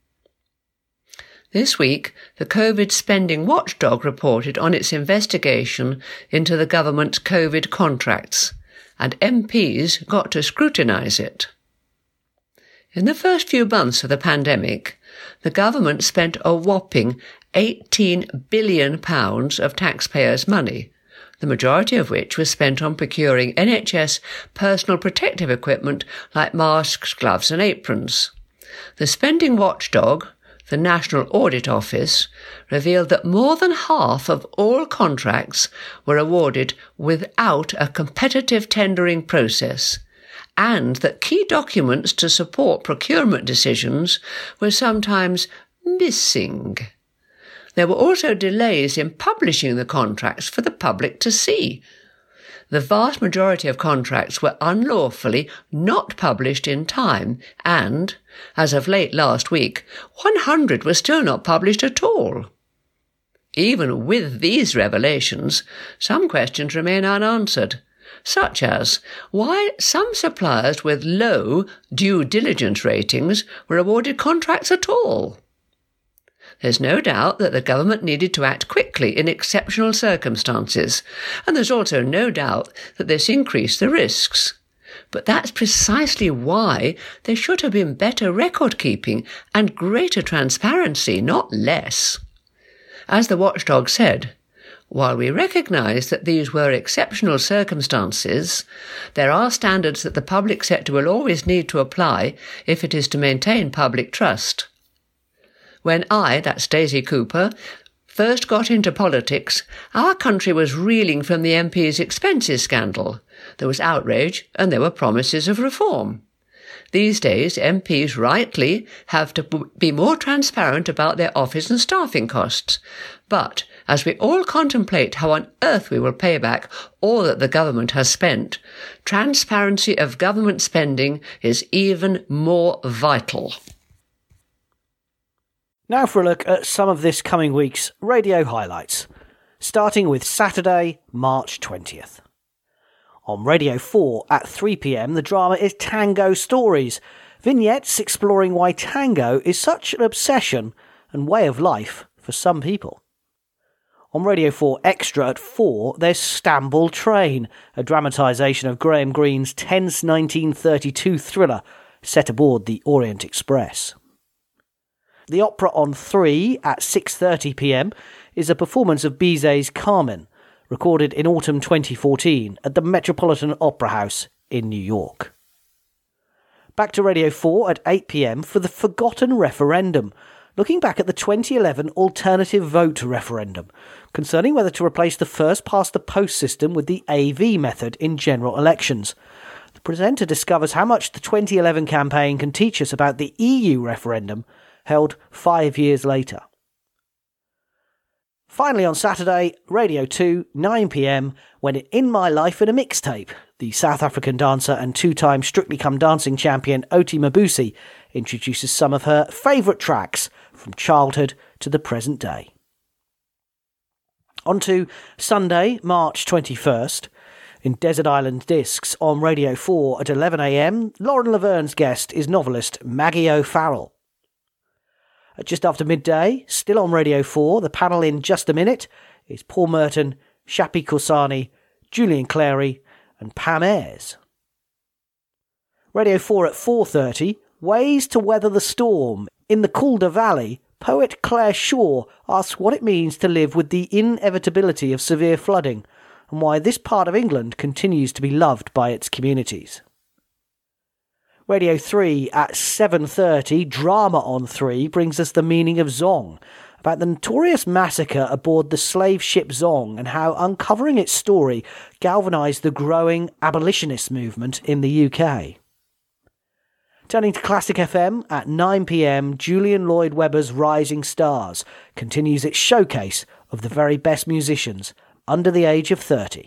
This week, the COVID spending watchdog reported on its investigation into the government's COVID contracts, and MPs got to scrutinise it. In the first few months of the pandemic, the government spent a whopping £18 billion of taxpayers' money, the majority of which was spent on procuring NHS personal protective equipment like masks, gloves and aprons. The spending watchdog, the National Audit Office, revealed that more than half of all contracts were awarded without a competitive tendering process, and that key documents to support procurement decisions were sometimes missing. There were also delays in publishing the contracts for the public to see. The vast majority of contracts were unlawfully not published in time, and, as of late last week, 100 were still not published at all. Even with these revelations, some questions remain unanswered, such as why some suppliers with low due diligence ratings were awarded contracts at all. There's no doubt that the government needed to act quickly in exceptional circumstances, and there's also no doubt that this increased the risks. But that's precisely why there should have been better record-keeping and greater transparency, not less. As the watchdog said, while we recognise that these were exceptional circumstances, there are standards that the public sector will always need to apply if it is to maintain public trust. When I, that's Daisy Cooper, first got into politics, our country was reeling from the MP's expenses scandal. There was outrage and there were promises of reform. These days, MPs rightly have to be more transparent about their office and staffing costs. But as we all contemplate how on earth we will pay back all that the government has spent, transparency of government spending is even more vital. Now for a look at some of this coming week's radio highlights, starting with Saturday, March 20th. On Radio 4 at 3 p.m, the drama is Tango Stories, vignettes exploring why tango is such an obsession and way of life for some people. On Radio 4 Extra at 4, there's Stamble Train, a dramatisation of Graham Greene's tense 1932 thriller set aboard the Orient Express. The opera on 3 at 6:30 p.m. is a performance of Bizet's Carmen, recorded in autumn 2014 at the Metropolitan Opera House in New York. Back to Radio 4 at 8 p.m. for The Forgotten Referendum, looking back at the 2011 alternative vote referendum, concerning whether to replace the first-past-the-post system with the AV method in general elections. The presenter discovers how much the 2011 campaign can teach us about the EU referendum, held 5 years later. Finally on Saturday, Radio 2, 9 p.m, when In My Life in a Mixtape, the South African dancer and two-time Strictly Come Dancing champion Oti Mabuse introduces some of her favourite tracks from childhood to the present day. On to Sunday, March 21st. In Desert Island Discs on Radio 4 at 11 a.m, Lauren Laverne's guest is novelist Maggie O'Farrell. At just after midday, still on Radio 4, the panel in Just a Minute is Paul Merton, Shappi Khorsani, Julian Clary and Pam Ayres. Radio 4 at 4:30, Ways to Weather the Storm. In the Calder Valley, poet Claire Shaw asks what it means to live with the inevitability of severe flooding and why this part of England continues to be loved by its communities. Radio 3 at 7:30, Drama on 3, brings us The Meaning of Zong, about the notorious massacre aboard the slave ship Zong and how uncovering its story galvanised the growing abolitionist movement in the UK. Turning to Classic FM at 9 p.m, Julian Lloyd Webber's Rising Stars continues its showcase of the very best musicians under the age of 30.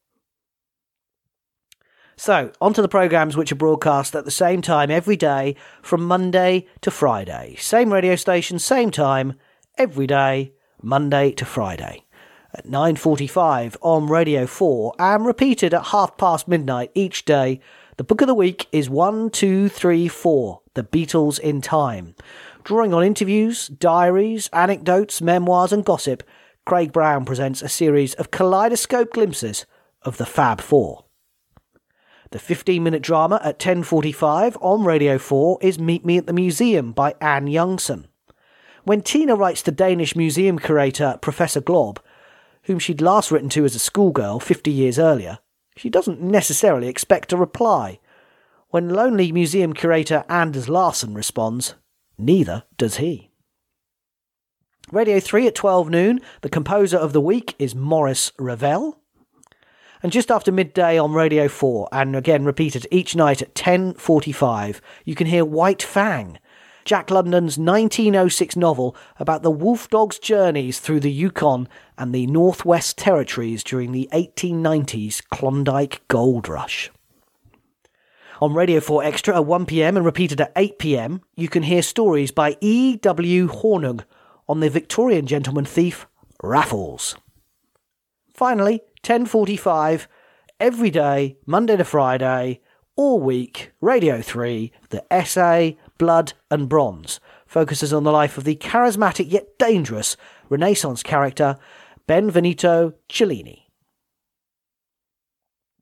So, on to the programmes which are broadcast at the same time every day from Monday to Friday. Same radio station, same time, every day, Monday to Friday. At 9:45 on Radio 4 and repeated at midnight each day, the book of the week is 1, 2, 3, 4, The Beatles in Time. Drawing on interviews, diaries, anecdotes, memoirs and gossip, Craig Brown presents a series of kaleidoscope glimpses of the Fab Four. The 15-minute drama at 10:45 on Radio 4 is Meet Me at the Museum by Anne Youngson. When Tina writes to Danish museum curator Professor Glob, whom she'd last written to as a schoolgirl 50 years earlier, she doesn't necessarily expect a reply. When lonely museum curator Anders Larsen responds, neither does he. Radio 3 at 12 noon, the composer of the week is Maurice Ravel. And just after midday on Radio 4, and again repeated each night at 10:45, you can hear White Fang, Jack London's 1906 novel about the wolf dog's journeys through the Yukon and the Northwest Territories during the 1890s Klondike Gold Rush. On Radio 4 Extra at 1 p.m. and repeated at 8 p.m, you can hear stories by E.W. Hornung on the Victorian gentleman thief Raffles. Finally, 10:45, every day, Monday to Friday, all week, Radio 3, the essay, Blood and Bronze, focuses on the life of the charismatic yet dangerous Renaissance character Benvenuto Cellini.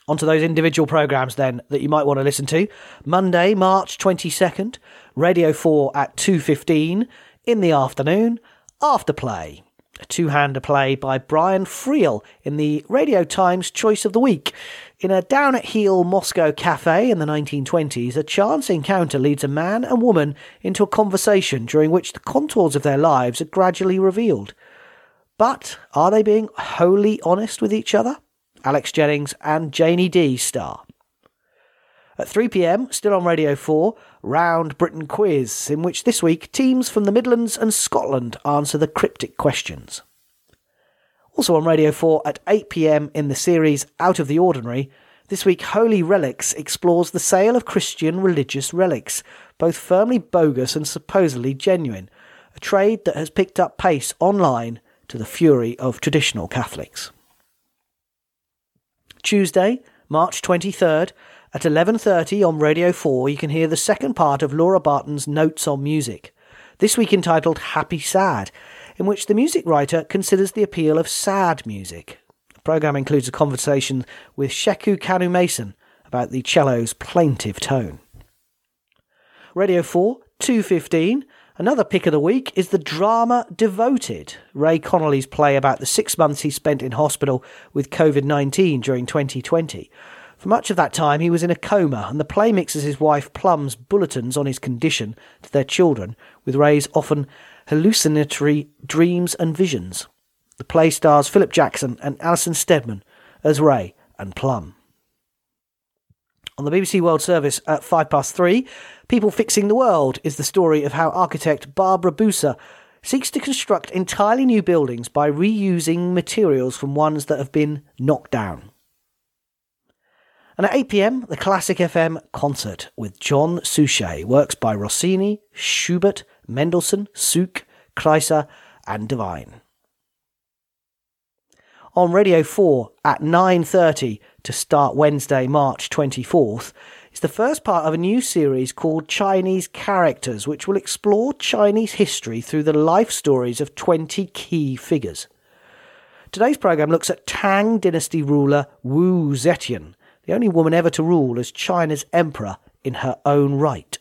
Onto those individual programmes then that you might want to listen to. Monday, March 22nd, Radio 4 at 2:15. In the afternoon, Afterplay. A two-hander play by Brian Friel in the Radio Times Choice of the Week. In a down-at-heel Moscow cafe in the 1920s, a chance encounter leads a man and woman into a conversation during which the contours of their lives are gradually revealed. But are they being wholly honest with each other? Alex Jennings and Janie D star. At 3 p.m, still on Radio 4, Round Britain Quiz, in which this week teams from the Midlands and Scotland answer the cryptic questions. Also on Radio 4 at 8 p.m. in the series Out of the Ordinary, this week Holy Relics explores the sale of Christian religious relics, both firmly bogus and supposedly genuine, a trade that has picked up pace online to the fury of traditional Catholics. Tuesday, March 23rd, at 11:30 on Radio 4, you can hear the second part of Laura Barton's Notes on Music, this week entitled Happy Sad, in which the music writer considers the appeal of sad music. The programme includes a conversation with Sheku Kanu Mason about the cello's plaintive tone. Radio 4, 2:15. Another pick of the week is the drama Devoted, Ray Connolly's play about the 6 months he spent in hospital with COVID-19 during 2020. For much of that time, he was in a coma, and the play mixes his wife Plum's bulletins on his condition to their children, with Ray's often hallucinatory dreams and visions. The play stars Philip Jackson and Alison Steadman as Ray and Plum. On the BBC World Service at 3:05, People Fixing the World is the story of how architect Barbara Buser seeks to construct entirely new buildings by reusing materials from ones that have been knocked down. And at 8 p.m, the Classic FM concert with John Souchet, works by Rossini, Schubert, Mendelssohn, Suk, Kreisler and Devine. On Radio 4 at 9:30 to start Wednesday, March 24th, is the first part of a new series called Chinese Characters, which will explore Chinese history through the life stories of 20 key figures. Today's programme looks at Tang Dynasty ruler Wu Zetian, the only woman ever to rule as China's emperor in her own right.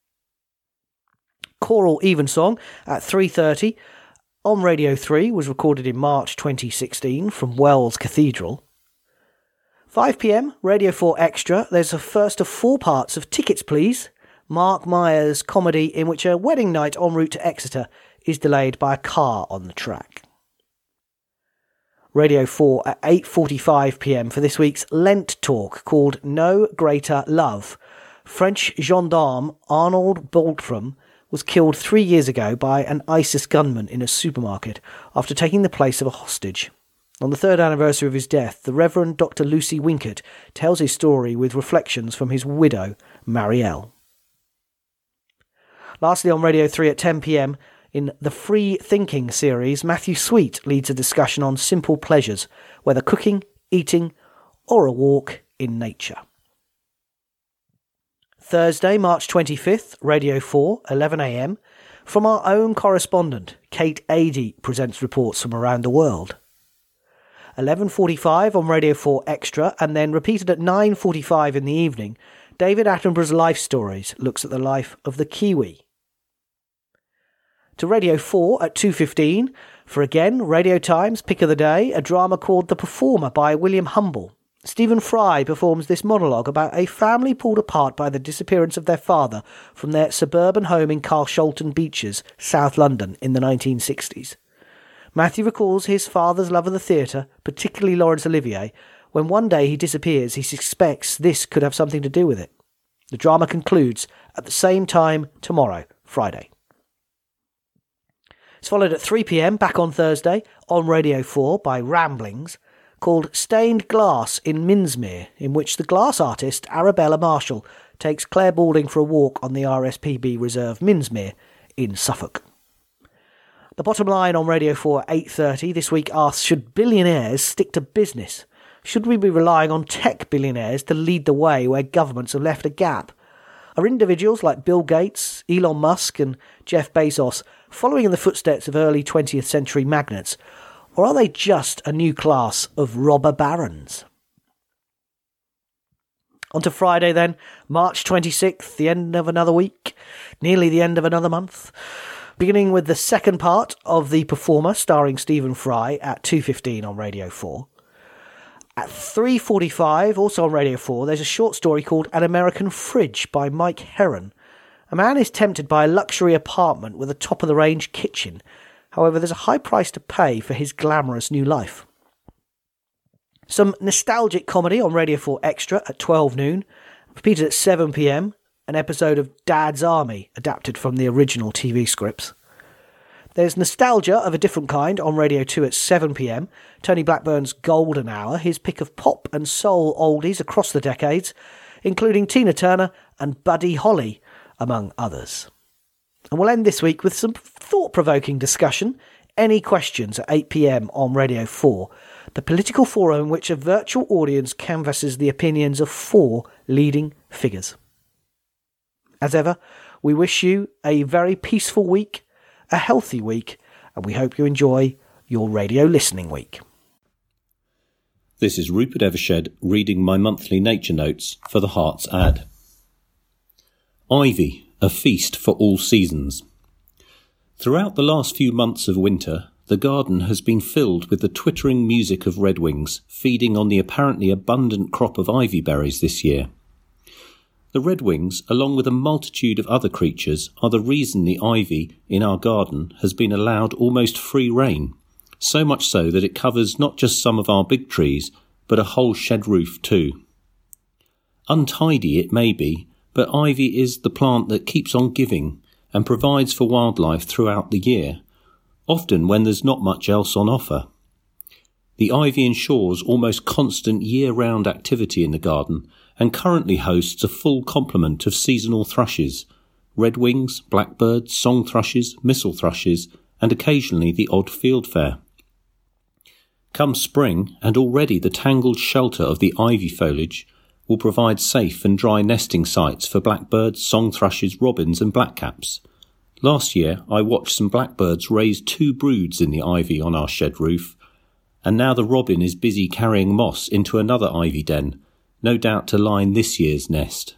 Choral Evensong at 3:30 on Radio 3 was recorded in March 2016 from Wells Cathedral. 5 p.m, Radio 4 Extra, there's a first of 4 parts of Tickets Please, Mark Myers' comedy in which a wedding night en route to Exeter is delayed by a car on the track. Radio 4 at 8:45 p.m. for this week's Lent talk called No Greater Love. French gendarme Arnold Baltram was killed 3 years ago by an ISIS gunman in a supermarket after taking the place of a hostage. On the 3rd anniversary of his death, the Reverend Dr. Lucy Winkert tells his story with reflections from his widow, Marielle. Lastly, on Radio 3 at 10 p.m, in the Free Thinking series, Matthew Sweet leads a discussion on simple pleasures, whether cooking, eating, or a walk in nature. Thursday, March 25th, Radio 4, 11 a.m, from our own correspondent, Kate Adey, presents reports from around the world. 11:45 on Radio 4 Extra, and then repeated at 9:45 in the evening, David Attenborough's Life Stories looks at the life of the Kiwi. To Radio 4 at 2:15, for again, Radio Times Pick of the Day, a drama called The Performer by William Humble. Stephen Fry performs this monologue about a family pulled apart by the disappearance of their father from their suburban home in Carshalton Beeches, South London, in the 1960s. Matthew recalls his father's love of the theatre, particularly Laurence Olivier. When one day he disappears, he suspects this could have something to do with it. The drama concludes at the same time tomorrow, Friday. It's followed at 3 p.m, back on Thursday, on Radio 4 by Ramblings, called Stained Glass in Minsmere, in which the glass artist Arabella Marshall takes Claire Balding for a walk on the RSPB Reserve Minsmere in Suffolk. The Bottom Line on Radio 4 at 8:30 this week asks, should billionaires stick to business? Should we be relying on tech billionaires to lead the way where governments have left a gap? Are individuals like Bill Gates, Elon Musk and Jeff Bezos following in the footsteps of early 20th century magnates, or are they just a new class of robber barons? On to Friday then, March 26th, the end of another week, nearly the end of another month. Beginning with the second part of The Performer, starring Stephen Fry, at 2:15 on Radio 4. At 3:45, also on Radio 4, there's a short story called An American Fridge by Mike Heron. A man is tempted by a luxury apartment with a top-of-the-range kitchen. However, there's a high price to pay for his glamorous new life. Some nostalgic comedy on Radio 4 Extra at 12 noon. Repeated at 7 p.m, an episode of Dad's Army, adapted from the original TV scripts. There's nostalgia of a different kind on Radio 2 at 7 p.m, Tony Blackburn's Golden Hour, his pick of pop and soul oldies across the decades, including Tina Turner and Buddy Holly, among others. And we'll end this week with some thought-provoking discussion. Any Questions at 8 p.m. on Radio 4, the political forum in which a virtual audience canvasses the opinions of 4 leading figures. As ever, we wish you a very peaceful week, a healthy week, and we hope you enjoy your radio listening week. This is Rupert Evershed reading my monthly nature notes for the Heart's ad. Ivy, a feast for all seasons. Throughout the last few months of winter, the garden has been filled with the twittering music of redwings, feeding on the apparently abundant crop of ivy berries this year. The redwings, along with a multitude of other creatures, are the reason the ivy in our garden has been allowed almost free rein, so much so that it covers not just some of our big trees, but a whole shed roof too. Untidy it may be, but ivy is the plant that keeps on giving and provides for wildlife throughout the year, often when there's not much else on offer. The ivy ensures almost constant year-round activity in the garden and currently hosts a full complement of seasonal thrushes, redwings, blackbirds, song thrushes, missel thrushes, and occasionally the odd fieldfare. Come spring, and already the tangled shelter of the ivy foliage will provide safe and dry nesting sites for blackbirds, song thrushes, robins and blackcaps. Last year I watched some blackbirds raise 2 broods in the ivy on our shed roof, and now the robin is busy carrying moss into another ivy den, no doubt to line this year's nest.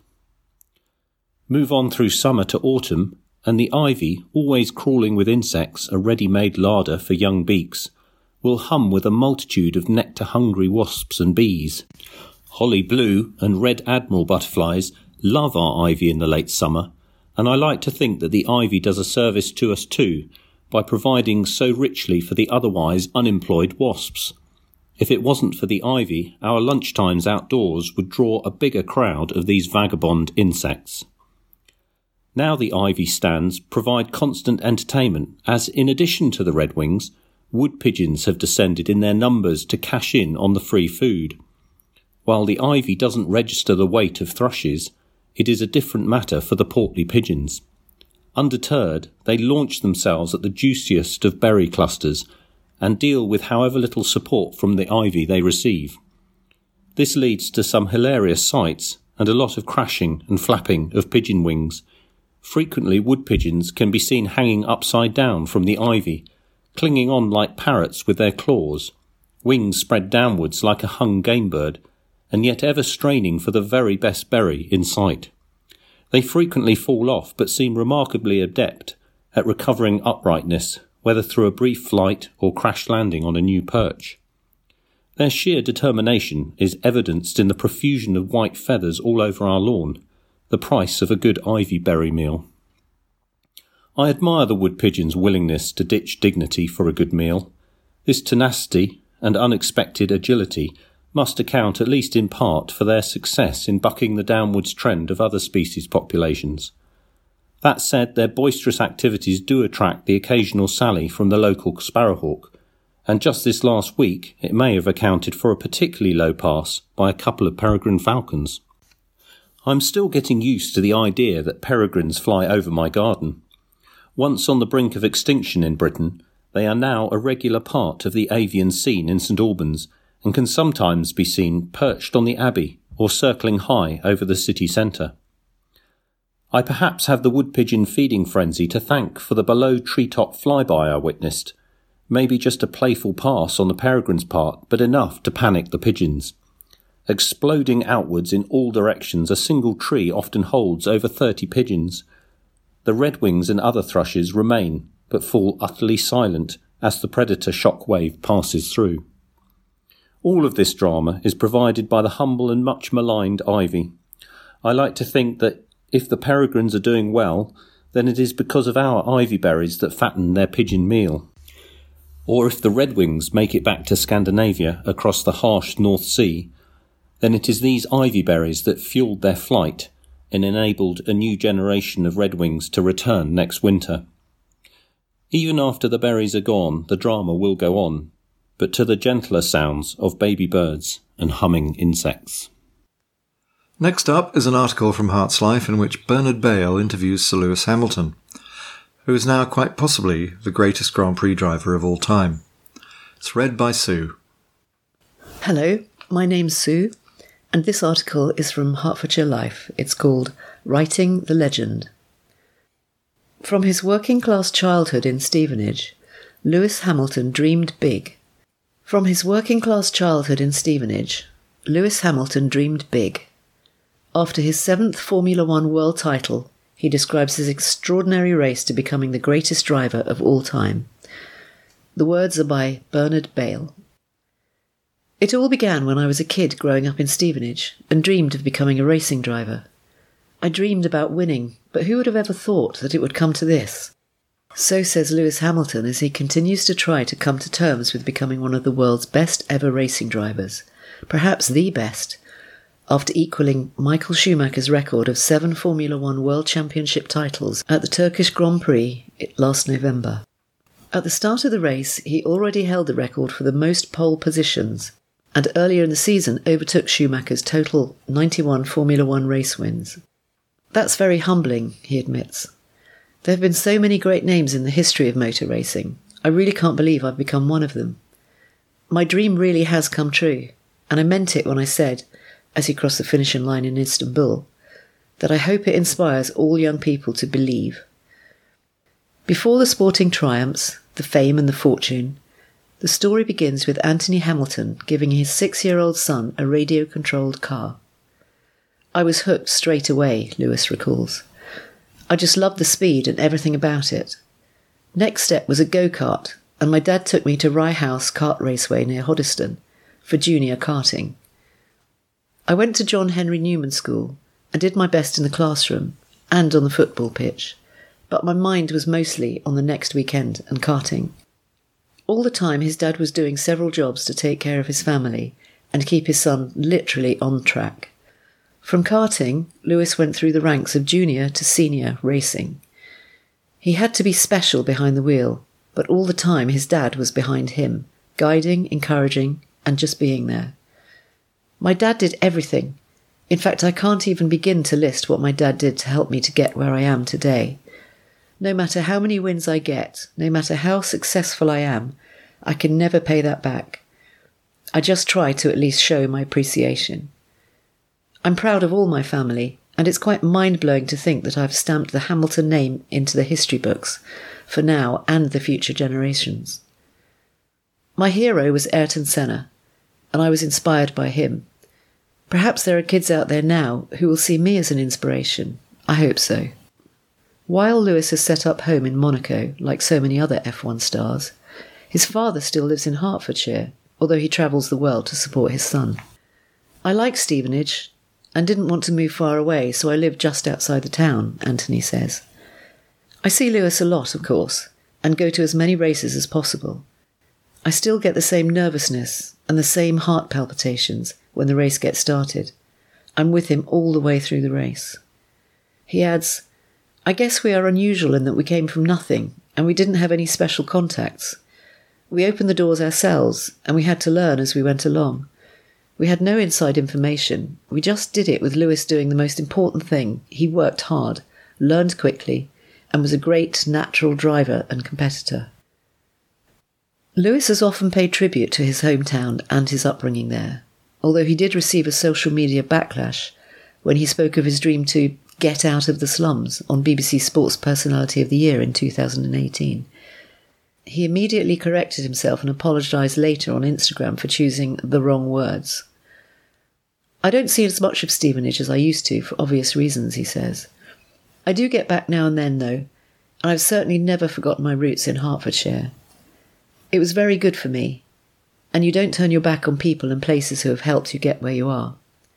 Move on through summer to autumn, and the ivy, always crawling with insects, a ready-made larder for young beaks, will hum with a multitude of nectar-hungry wasps and bees. Holly blue and red admiral butterflies love our ivy in the late summer, and I like to think that the ivy does a service to us too, by providing so richly for the otherwise unemployed wasps. If it wasn't for the ivy, our lunchtimes outdoors would draw a bigger crowd of these vagabond insects. Now the ivy stands provide constant entertainment, as in addition to the redwings, wood pigeons have descended in their numbers to cash in on the free food. While the ivy doesn't register the weight of thrushes, it is a different matter for the portly pigeons. Undeterred, they launch themselves at the juiciest of berry clusters and deal with however little support from the ivy they receive. This leads to some hilarious sights and a lot of crashing and flapping of pigeon wings. Frequently wood pigeons can be seen hanging upside down from the ivy, clinging on like parrots with their claws, wings spread downwards like a hung game bird, and yet ever straining for the very best berry in sight. They frequently fall off, but seem remarkably adept at recovering uprightness, whether through a brief flight or crash landing on a new perch. Their sheer determination is evidenced in the profusion of white feathers all over our lawn, the price of a good ivy berry meal. I admire the wood pigeon's willingness to ditch dignity for a good meal. This tenacity and unexpected agility must account at least in part for their success in bucking the downwards trend of other species populations. That said, their boisterous activities do attract the occasional sally from the local sparrowhawk, and just this last week it may have accounted for a particularly low pass by a couple of peregrine falcons. I'm still getting used to the idea that peregrines fly over my garden. Once on the brink of extinction in Britain, they are now a regular part of the avian scene in St Albans, and can sometimes be seen perched on the Abbey or circling high over the city centre. I perhaps have the wood pigeon feeding frenzy to thank for the below treetop flyby I witnessed, maybe just a playful pass on the peregrine's part, but enough to panic the pigeons. exploding outwards in all directions. A single tree often holds over 30 pigeons. The redwings and other thrushes remain, but fall utterly silent as the predator shock wave passes through. All of this drama is provided by the humble and much maligned ivy. I like to think that if the peregrines are doing well, then it is because of our ivy berries that fatten their pigeon meal. Or if the redwings make it back to Scandinavia across the harsh North Sea, then it is these ivy berries that fueled their flight and enabled a new generation of redwings to return next winter. Even after the berries are gone, the drama will go on, but to the gentler sounds of baby birds and humming insects. Next up is an article from Heart's Life in which Bernard Bale interviews Sir Lewis Hamilton, who is now quite possibly the greatest Grand Prix driver of all time. It's read by Sue. Hello, my name's Sue, and this article is from Hertfordshire Life. It's called Writing the Legend. From his working-class childhood in Stevenage, Lewis Hamilton dreamed big. From his working-class childhood in Stevenage, Lewis Hamilton dreamed big. After his 7th Formula One world title, he describes his extraordinary race to becoming the greatest driver of all time. The words are by Bernard Bale. It all began when I was a kid growing up in Stevenage and dreamed of becoming a racing driver. I dreamed about winning, but who would have ever thought that it would come to this? So says Lewis Hamilton as he continues to try to come to terms with becoming one of the world's best ever racing drivers, perhaps the best, after equalling Michael Schumacher's record of 7 Formula One World Championship titles at the Turkish Grand Prix last November. At the start of the race, he already held the record for the most pole positions, and earlier in the season overtook Schumacher's total 91 Formula One race wins. That's very humbling, he admits. There have been so many great names in the history of motor racing. I really can't believe I've become one of them. My dream really has come true, and I meant it when I said, as he crossed the finishing line in Istanbul, that I hope it inspires all young people to believe. Before the sporting triumphs, the fame and the fortune, the story begins with Anthony Hamilton giving his 6-year-old son a radio-controlled car. I was hooked straight away, Lewis recalls. I just loved the speed and everything about it. Next step was a go-kart, and my dad took me to Rye House Kart Raceway near Hoddesdon for junior karting. I went to John Henry Newman School and did my best in the classroom and on the football pitch, but my mind was mostly on the next weekend and karting. All the time his dad was doing several jobs to take care of his family and keep his son literally on track. From karting, Lewis went through the ranks of junior to senior racing. He had to be special behind the wheel, but all the time his dad was behind him, guiding, encouraging, and just being there. My dad did everything. In fact, I can't even begin to list what my dad did to help me to get where I am today. No matter how many wins I get, no matter how successful I am, I can never pay that back. I just try to at least show my appreciation. I'm proud of all my family, and it's quite mind-blowing to think that I've stamped the Hamilton name into the history books, for now and the future generations. My hero was Ayrton Senna, and I was inspired by him. Perhaps there are kids out there now who will see me as an inspiration. I hope so. While Lewis has set up home in Monaco, like so many other F1 stars, his father still lives in Hertfordshire, although he travels the world to support his son. I like Stevenage and didn't want to move far away, so I live just outside the town, Anthony says. I see Lewis a lot, of course, and go to as many races as possible. I still get the same nervousness and the same heart palpitations when the race gets started. I'm with him all the way through the race. He adds, I guess we are unusual in that we came from nothing and we didn't have any special contacts. We opened the doors ourselves and we had to learn as we went along. We had no inside information. We just did it with Lewis doing the most important thing. He worked hard, learned quickly, and was a great natural driver and competitor. Lewis has often paid tribute to his hometown and his upbringing there, although he did receive a social media backlash when he spoke of his dream to get out of the slums on BBC Sports Personality of the Year in 2018. He immediately corrected himself and apologised later on Instagram for choosing the wrong words. I don't see as much of Stevenage as I used to, for obvious reasons, he says. I do get back now and then, though, and I've certainly never forgotten my roots in Hertfordshire. It was very good for me, and you don't turn your back on people and places who have helped you get where you are.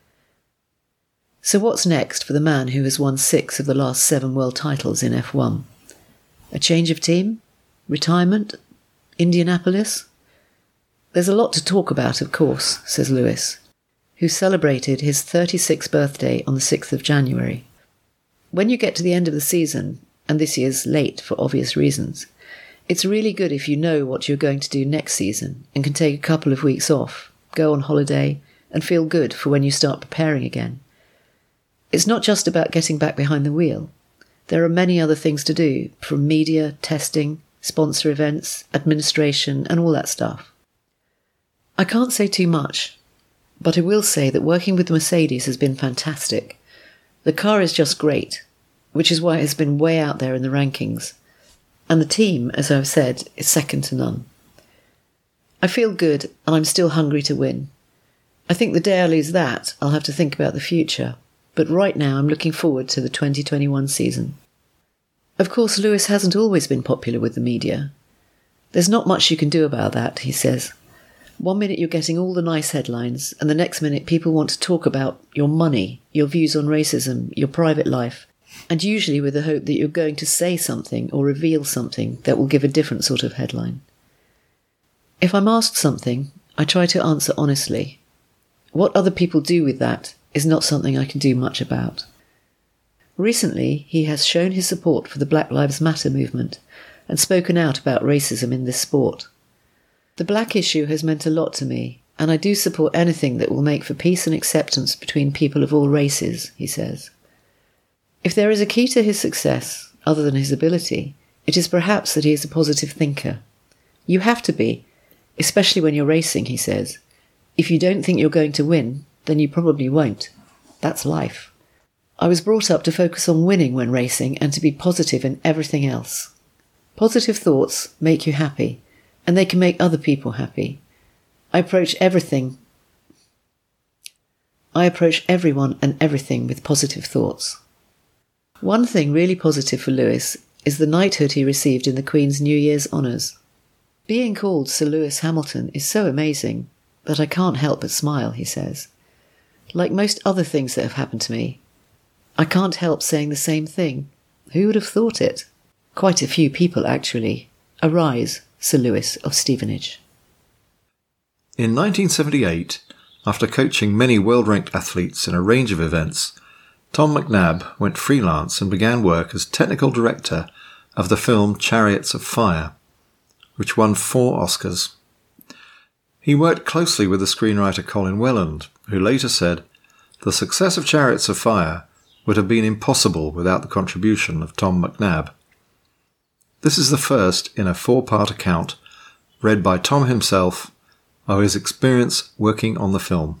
So what's next for the man who has won 6 of the last 7 world titles in F1? A change of team? Retirement? Indianapolis? There's a lot to talk about, of course, says Lewis, who celebrated his 36th birthday on the 6th of January. When you get to the end of the season, and this year's late for obvious reasons, it's really good if you know what you're going to do next season and can take a couple of weeks off, go on holiday, and feel good for when you start preparing again. It's not just about getting back behind the wheel. There are many other things to do, from media, testing, sponsor events, administration, and all that stuff. I can't say too much, but I will say that working with Mercedes has been fantastic. The car is just great, which is why it has been way out there in the rankings. And the team, as I've said, is second to none. I feel good, and I'm still hungry to win. I think the day I lose that, I'll have to think about the future. But right now I'm looking forward to the 2021 season. Of course, Lewis hasn't always been popular with the media. There's not much you can do about that, he says. One minute you're getting all the nice headlines, and the next minute people want to talk about your money, your views on racism, your private life, and usually with the hope that you're going to say something or reveal something that will give a different sort of headline. If I'm asked something, I try to answer honestly. What other people do with that is not something I can do much about. Recently, he has shown his support for the Black Lives Matter movement and spoken out about racism in this sport. The black issue has meant a lot to me, and I do support anything that will make for peace and acceptance between people of all races, he says. If there is a key to his success, other than his ability, it is perhaps that he is a positive thinker. You have to be, especially when you're racing, he says. If you don't think you're going to win, then you probably won't. That's life. I was brought up to focus on winning when racing and to be positive in everything else. Positive thoughts make you happy, and they can make other people happy. I approach everyone and everything with positive thoughts. One thing really positive for Lewis is the knighthood he received in the Queen's New Year's honours. Being called Sir Lewis Hamilton is so amazing that I can't help but smile, he says. Like most other things that have happened to me, I can't help saying the same thing. Who would have thought it? Quite a few people, actually. Arise, Sir Lewis of Stevenage. In 1978, after coaching many world-ranked athletes in a range of events, Tom McNabb went freelance and began work as technical director of the film Chariots of Fire, which won 4 Oscars. He worked closely with the screenwriter Colin Welland, who later said, "The success of Chariots of Fire would have been impossible without the contribution of Tom McNabb." This is the first in a 4-part account, read by Tom himself, of his experience working on the film.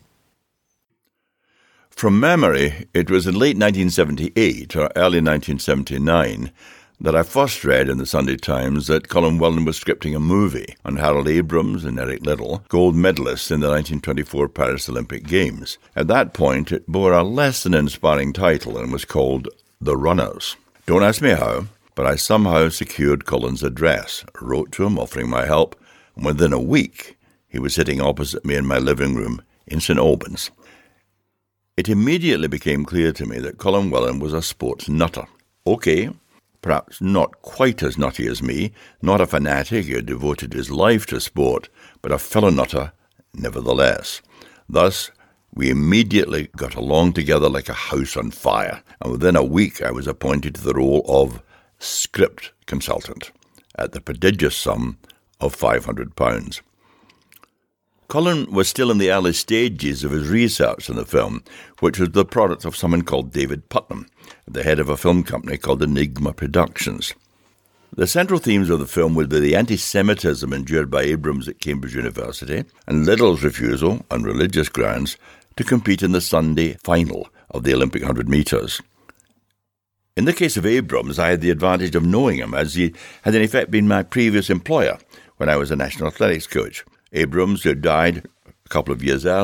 From memory, it was in late 1978 or early 1979 that I first read in the Sunday Times that Colin Welland was scripting a movie on Harold Abrams and Eric Liddell, gold medalists in the 1924 Paris Olympic Games. At that point, it bore a less than inspiring title and was called The Runners. Don't ask me how, but I somehow secured Colin's address, wrote to him offering my help, and within a week he was sitting opposite me in my living room in St Albans. It immediately became clear to me that Colin Welland was a sports nutter. Okay, perhaps not quite as nutty as me, not a fanatic who had devoted his life to sport, but a fellow nutter nevertheless. Thus, we immediately got along together like a house on fire, and within a week I was appointed to the role of script consultant at the prodigious sum of £500. Colin was still in the early stages of his research on the film, which was the product of someone called David Putnam, the head of a film company called Enigma Productions. The central themes of the film would be the anti-Semitism endured by Abrams at Cambridge University and Liddell's refusal, on religious grounds, to compete in the Sunday final of the Olympic 100 metres. In the case of Abrams, I had the advantage of knowing him, as he had in effect been my previous employer when I was a national athletics coach. Abrams, who died a couple of years earlier,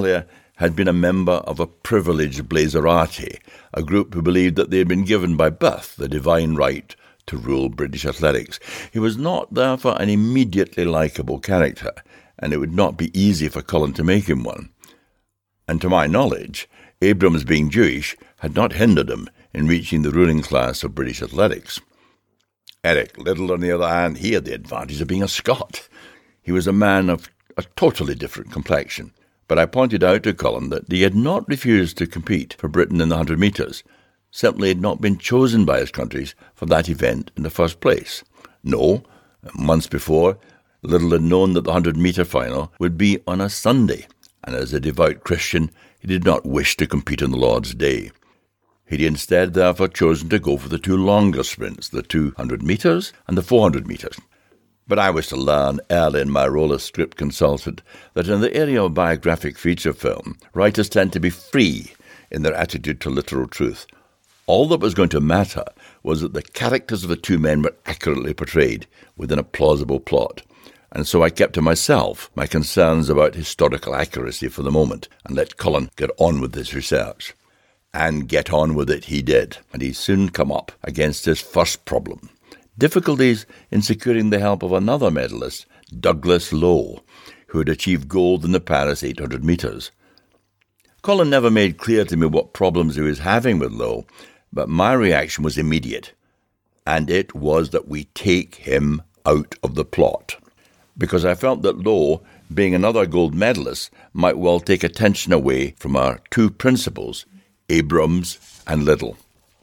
had been a member of a privileged Blazerati, a group who believed that they had been given by birth the divine right to rule British athletics. He was not, therefore, an immediately likeable character, and it would not be easy for Colin to make him one. And to my knowledge, Abrams being Jewish had not hindered him in reaching the ruling class of British athletics. Eric Liddell, on the other hand, he had the advantage of being a Scot. He was a man of a totally different complexion. But I pointed out to Colin that he had not refused to compete for Britain in the 100 metres, simply had not been chosen by his countries for that event in the first place. No, months before, Liddell had known that the 100-metre final would be on a Sunday, and as a devout Christian, he did not wish to compete on the Lord's Day. He had instead, therefore, chosen to go for the two longer sprints, the 200 metres and the 400 metres. But I was to learn early in my role as script consultant that in the area of biographic feature film, writers tend to be free in their attitude to literal truth. All that was going to matter was that the characters of the two men were accurately portrayed within a plausible plot. And so I kept to myself my concerns about historical accuracy for the moment and let Colin get on with his research. And get on with it he did, and he soon come up against his first problem. Difficulties in securing the help of another medalist, Douglas Lowe, who had achieved gold in the Paris 800 metres. Colin never made clear to me what problems he was having with Lowe, but my reaction was immediate, and it was that we take him out of the plot, because I felt that Lowe, being another gold medalist, might well take attention away from our two principals, Abrams and Liddell.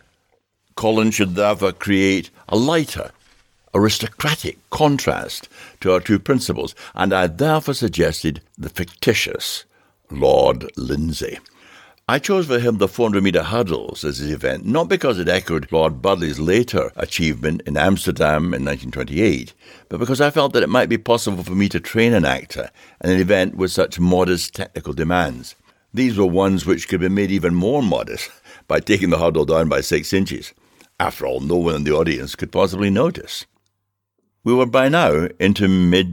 Colin should therefore create a lighter, aristocratic contrast to our two principals, and I therefore suggested the fictitious Lord Lindsay. I chose for him the 400-metre hurdles as his event, not because it echoed Lord Burleigh's later achievement in Amsterdam in 1928, but because I felt that it might be possible for me to train an actor in an event with such modest technical demands. These were ones which could be made even more modest by taking the hurdle down by 6 inches. After all, no one in the audience could possibly notice. We were by now into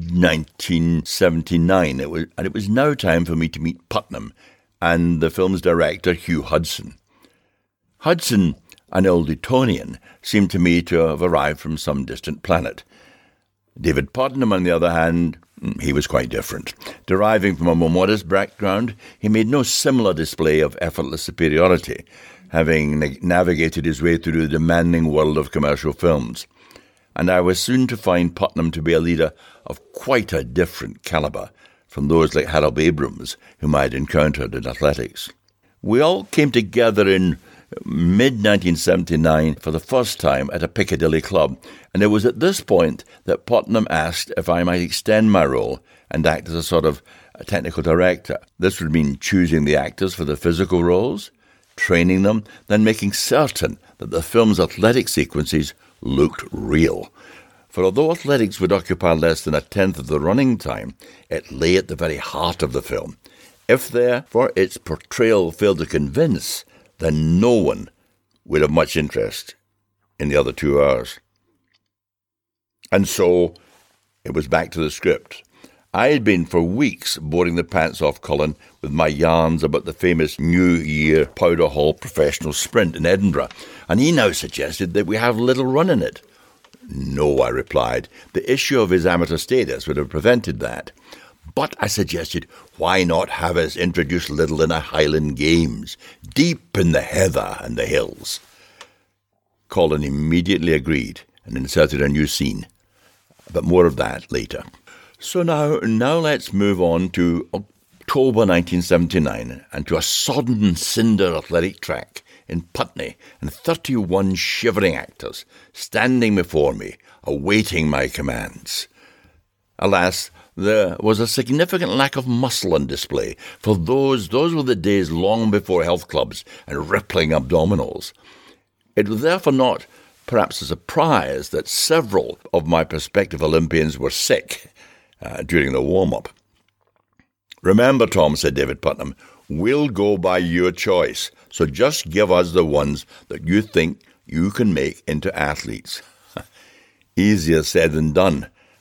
mid-1979, and it was now time for me to meet Putnam and the film's director, Hugh Hudson. Hudson, an old Etonian, seemed to me to have arrived from some distant planet. David Putnam, on the other hand, he was quite different. Deriving from a more modest background, he made no similar display of effortless superiority, having navigated his way through the demanding world of commercial films. And I was soon to find Putnam to be a leader of quite a different calibre from those like Harold Abrams, whom I had encountered in athletics. We all came together in mid-1979 for the first time at a Piccadilly club, and it was at this point that Putnam asked if I might extend my role and act as a sort of technical director. This would mean choosing the actors for the physical roles, training them, then making certain that the film's athletic sequences looked real. For although athletics would occupy less than a tenth of the running time, it lay at the very heart of the film. If therefore its portrayal failed to convince, then no one would have much interest in the other 2 hours. And so it was back to the script. I had been for weeks boring the pants off Colin with my yarns about the famous New Year Powder Hall professional sprint in Edinburgh, and he now suggested that we have Liddell run in it. No, I replied, the issue of his amateur status would have prevented that. But, I suggested, why not have us introduce Liddell in a Highland Games, deep in the heather and the hills? Colin immediately agreed and inserted a new scene, but more of that later. So now let's move on to October 1979 and to a sodden cinder athletic track in Putney and 31 shivering actors standing before me, awaiting my commands. Alas, there was a significant lack of muscle on display, for those were the days long before health clubs and rippling abdominals. It was therefore not perhaps a surprise that several of my prospective Olympians were sick during the warm-up. "Remember, Tom," said David Putnam, "we'll go by your choice, so just give us the ones that you think you can make into athletes." Easier said than done.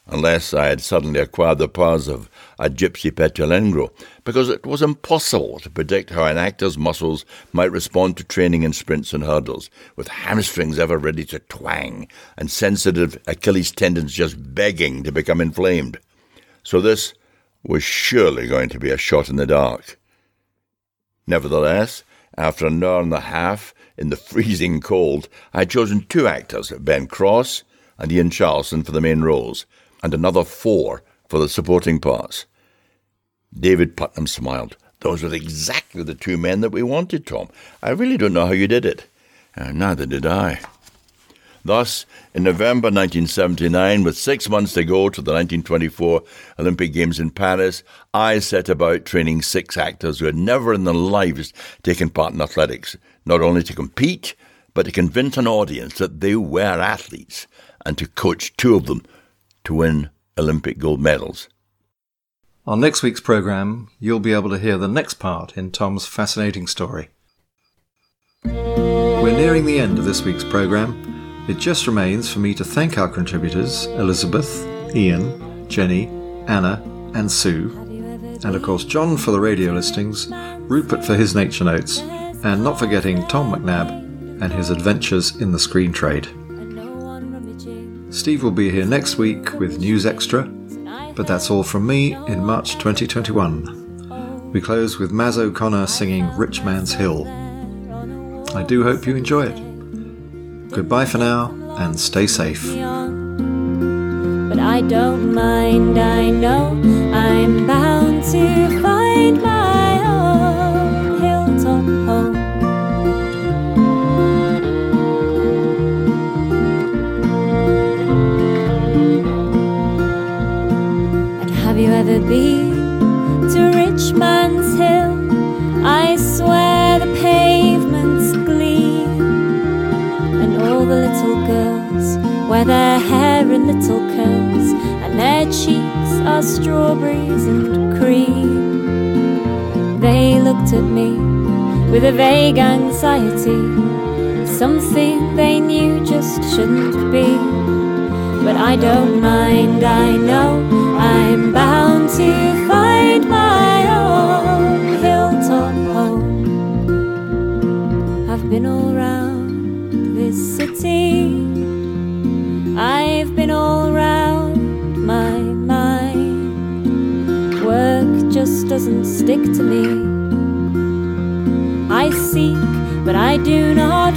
unless I had suddenly acquired the powers of a gypsy petulengro, because it was impossible to predict how an actor's muscles might respond to training in sprints and hurdles, with hamstrings ever ready to twang and sensitive Achilles tendons just begging to become inflamed. So this was surely going to be a shot in the dark. Nevertheless, after an hour and a half in the freezing cold, I had chosen 2 actors, Ben Cross and Ian Charleson, for the main roles, and another 4 for the supporting parts. David Putnam smiled. Those were exactly the 2 men that we wanted, Tom. I really don't know how you did it. Neither did I. Thus, in November 1979, with 6 months to go to the 1924 Olympic Games in Paris, I set about training 6 actors who had never in their lives taken part in athletics, not only to compete, but to convince an audience that they were athletes, and to coach 2 of them to win Olympic gold medals. On next week's programme, you'll be able to hear the next part in Tom's fascinating story. We're nearing the end of this week's programme. It just remains for me to thank our contributors, Elizabeth, Ian, Jenny, Anna and Sue, and of course John for the radio listings, Rupert for his nature notes, and not forgetting Tom McNabb and his adventures in the screen trade. Steve will be here next week with News Extra, but that's all from me in March 2021. We close with Maz O'Connor singing Rich Man's Hill. I do hope you enjoy it. Goodbye for now, and stay safe. But I don't mind, I know I'm bound to find my own hilltop home. And have you ever been to Rich Man's Hill? I swear the pavements gleam, all the little girls wear their hair in little curls, and their cheeks are strawberries and cream. They looked at me with a vague anxiety, something they knew just shouldn't be. But I don't mind, I know I'm bound to find my own hilltop home. I've been all round this city, I've been all round my mind. Work just doesn't stick to me. I seek, but I do not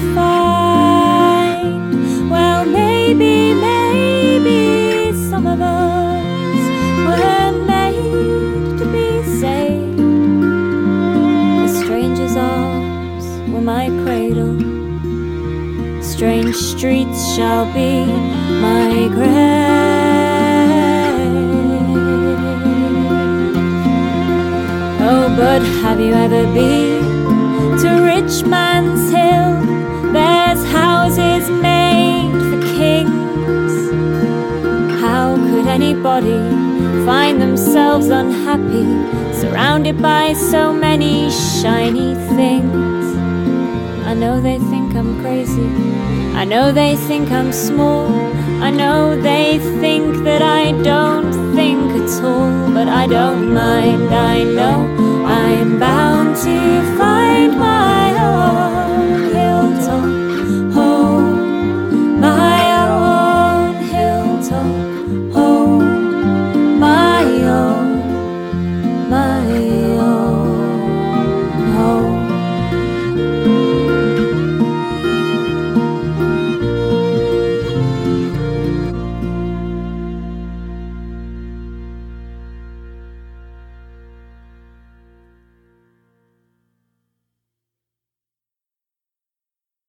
find. Well, maybe some of us were made to be saved. A stranger's arms were my cradle, strange streets shall be my grave. Oh, but have you ever been to Rich Man's Hill? There's houses made for kings. How could anybody find themselves unhappy, surrounded by so many shiny things? I know they think I'm crazy, I know they think I'm small, I know they think that I don't think at all. But I don't mind, I know I'm bound to find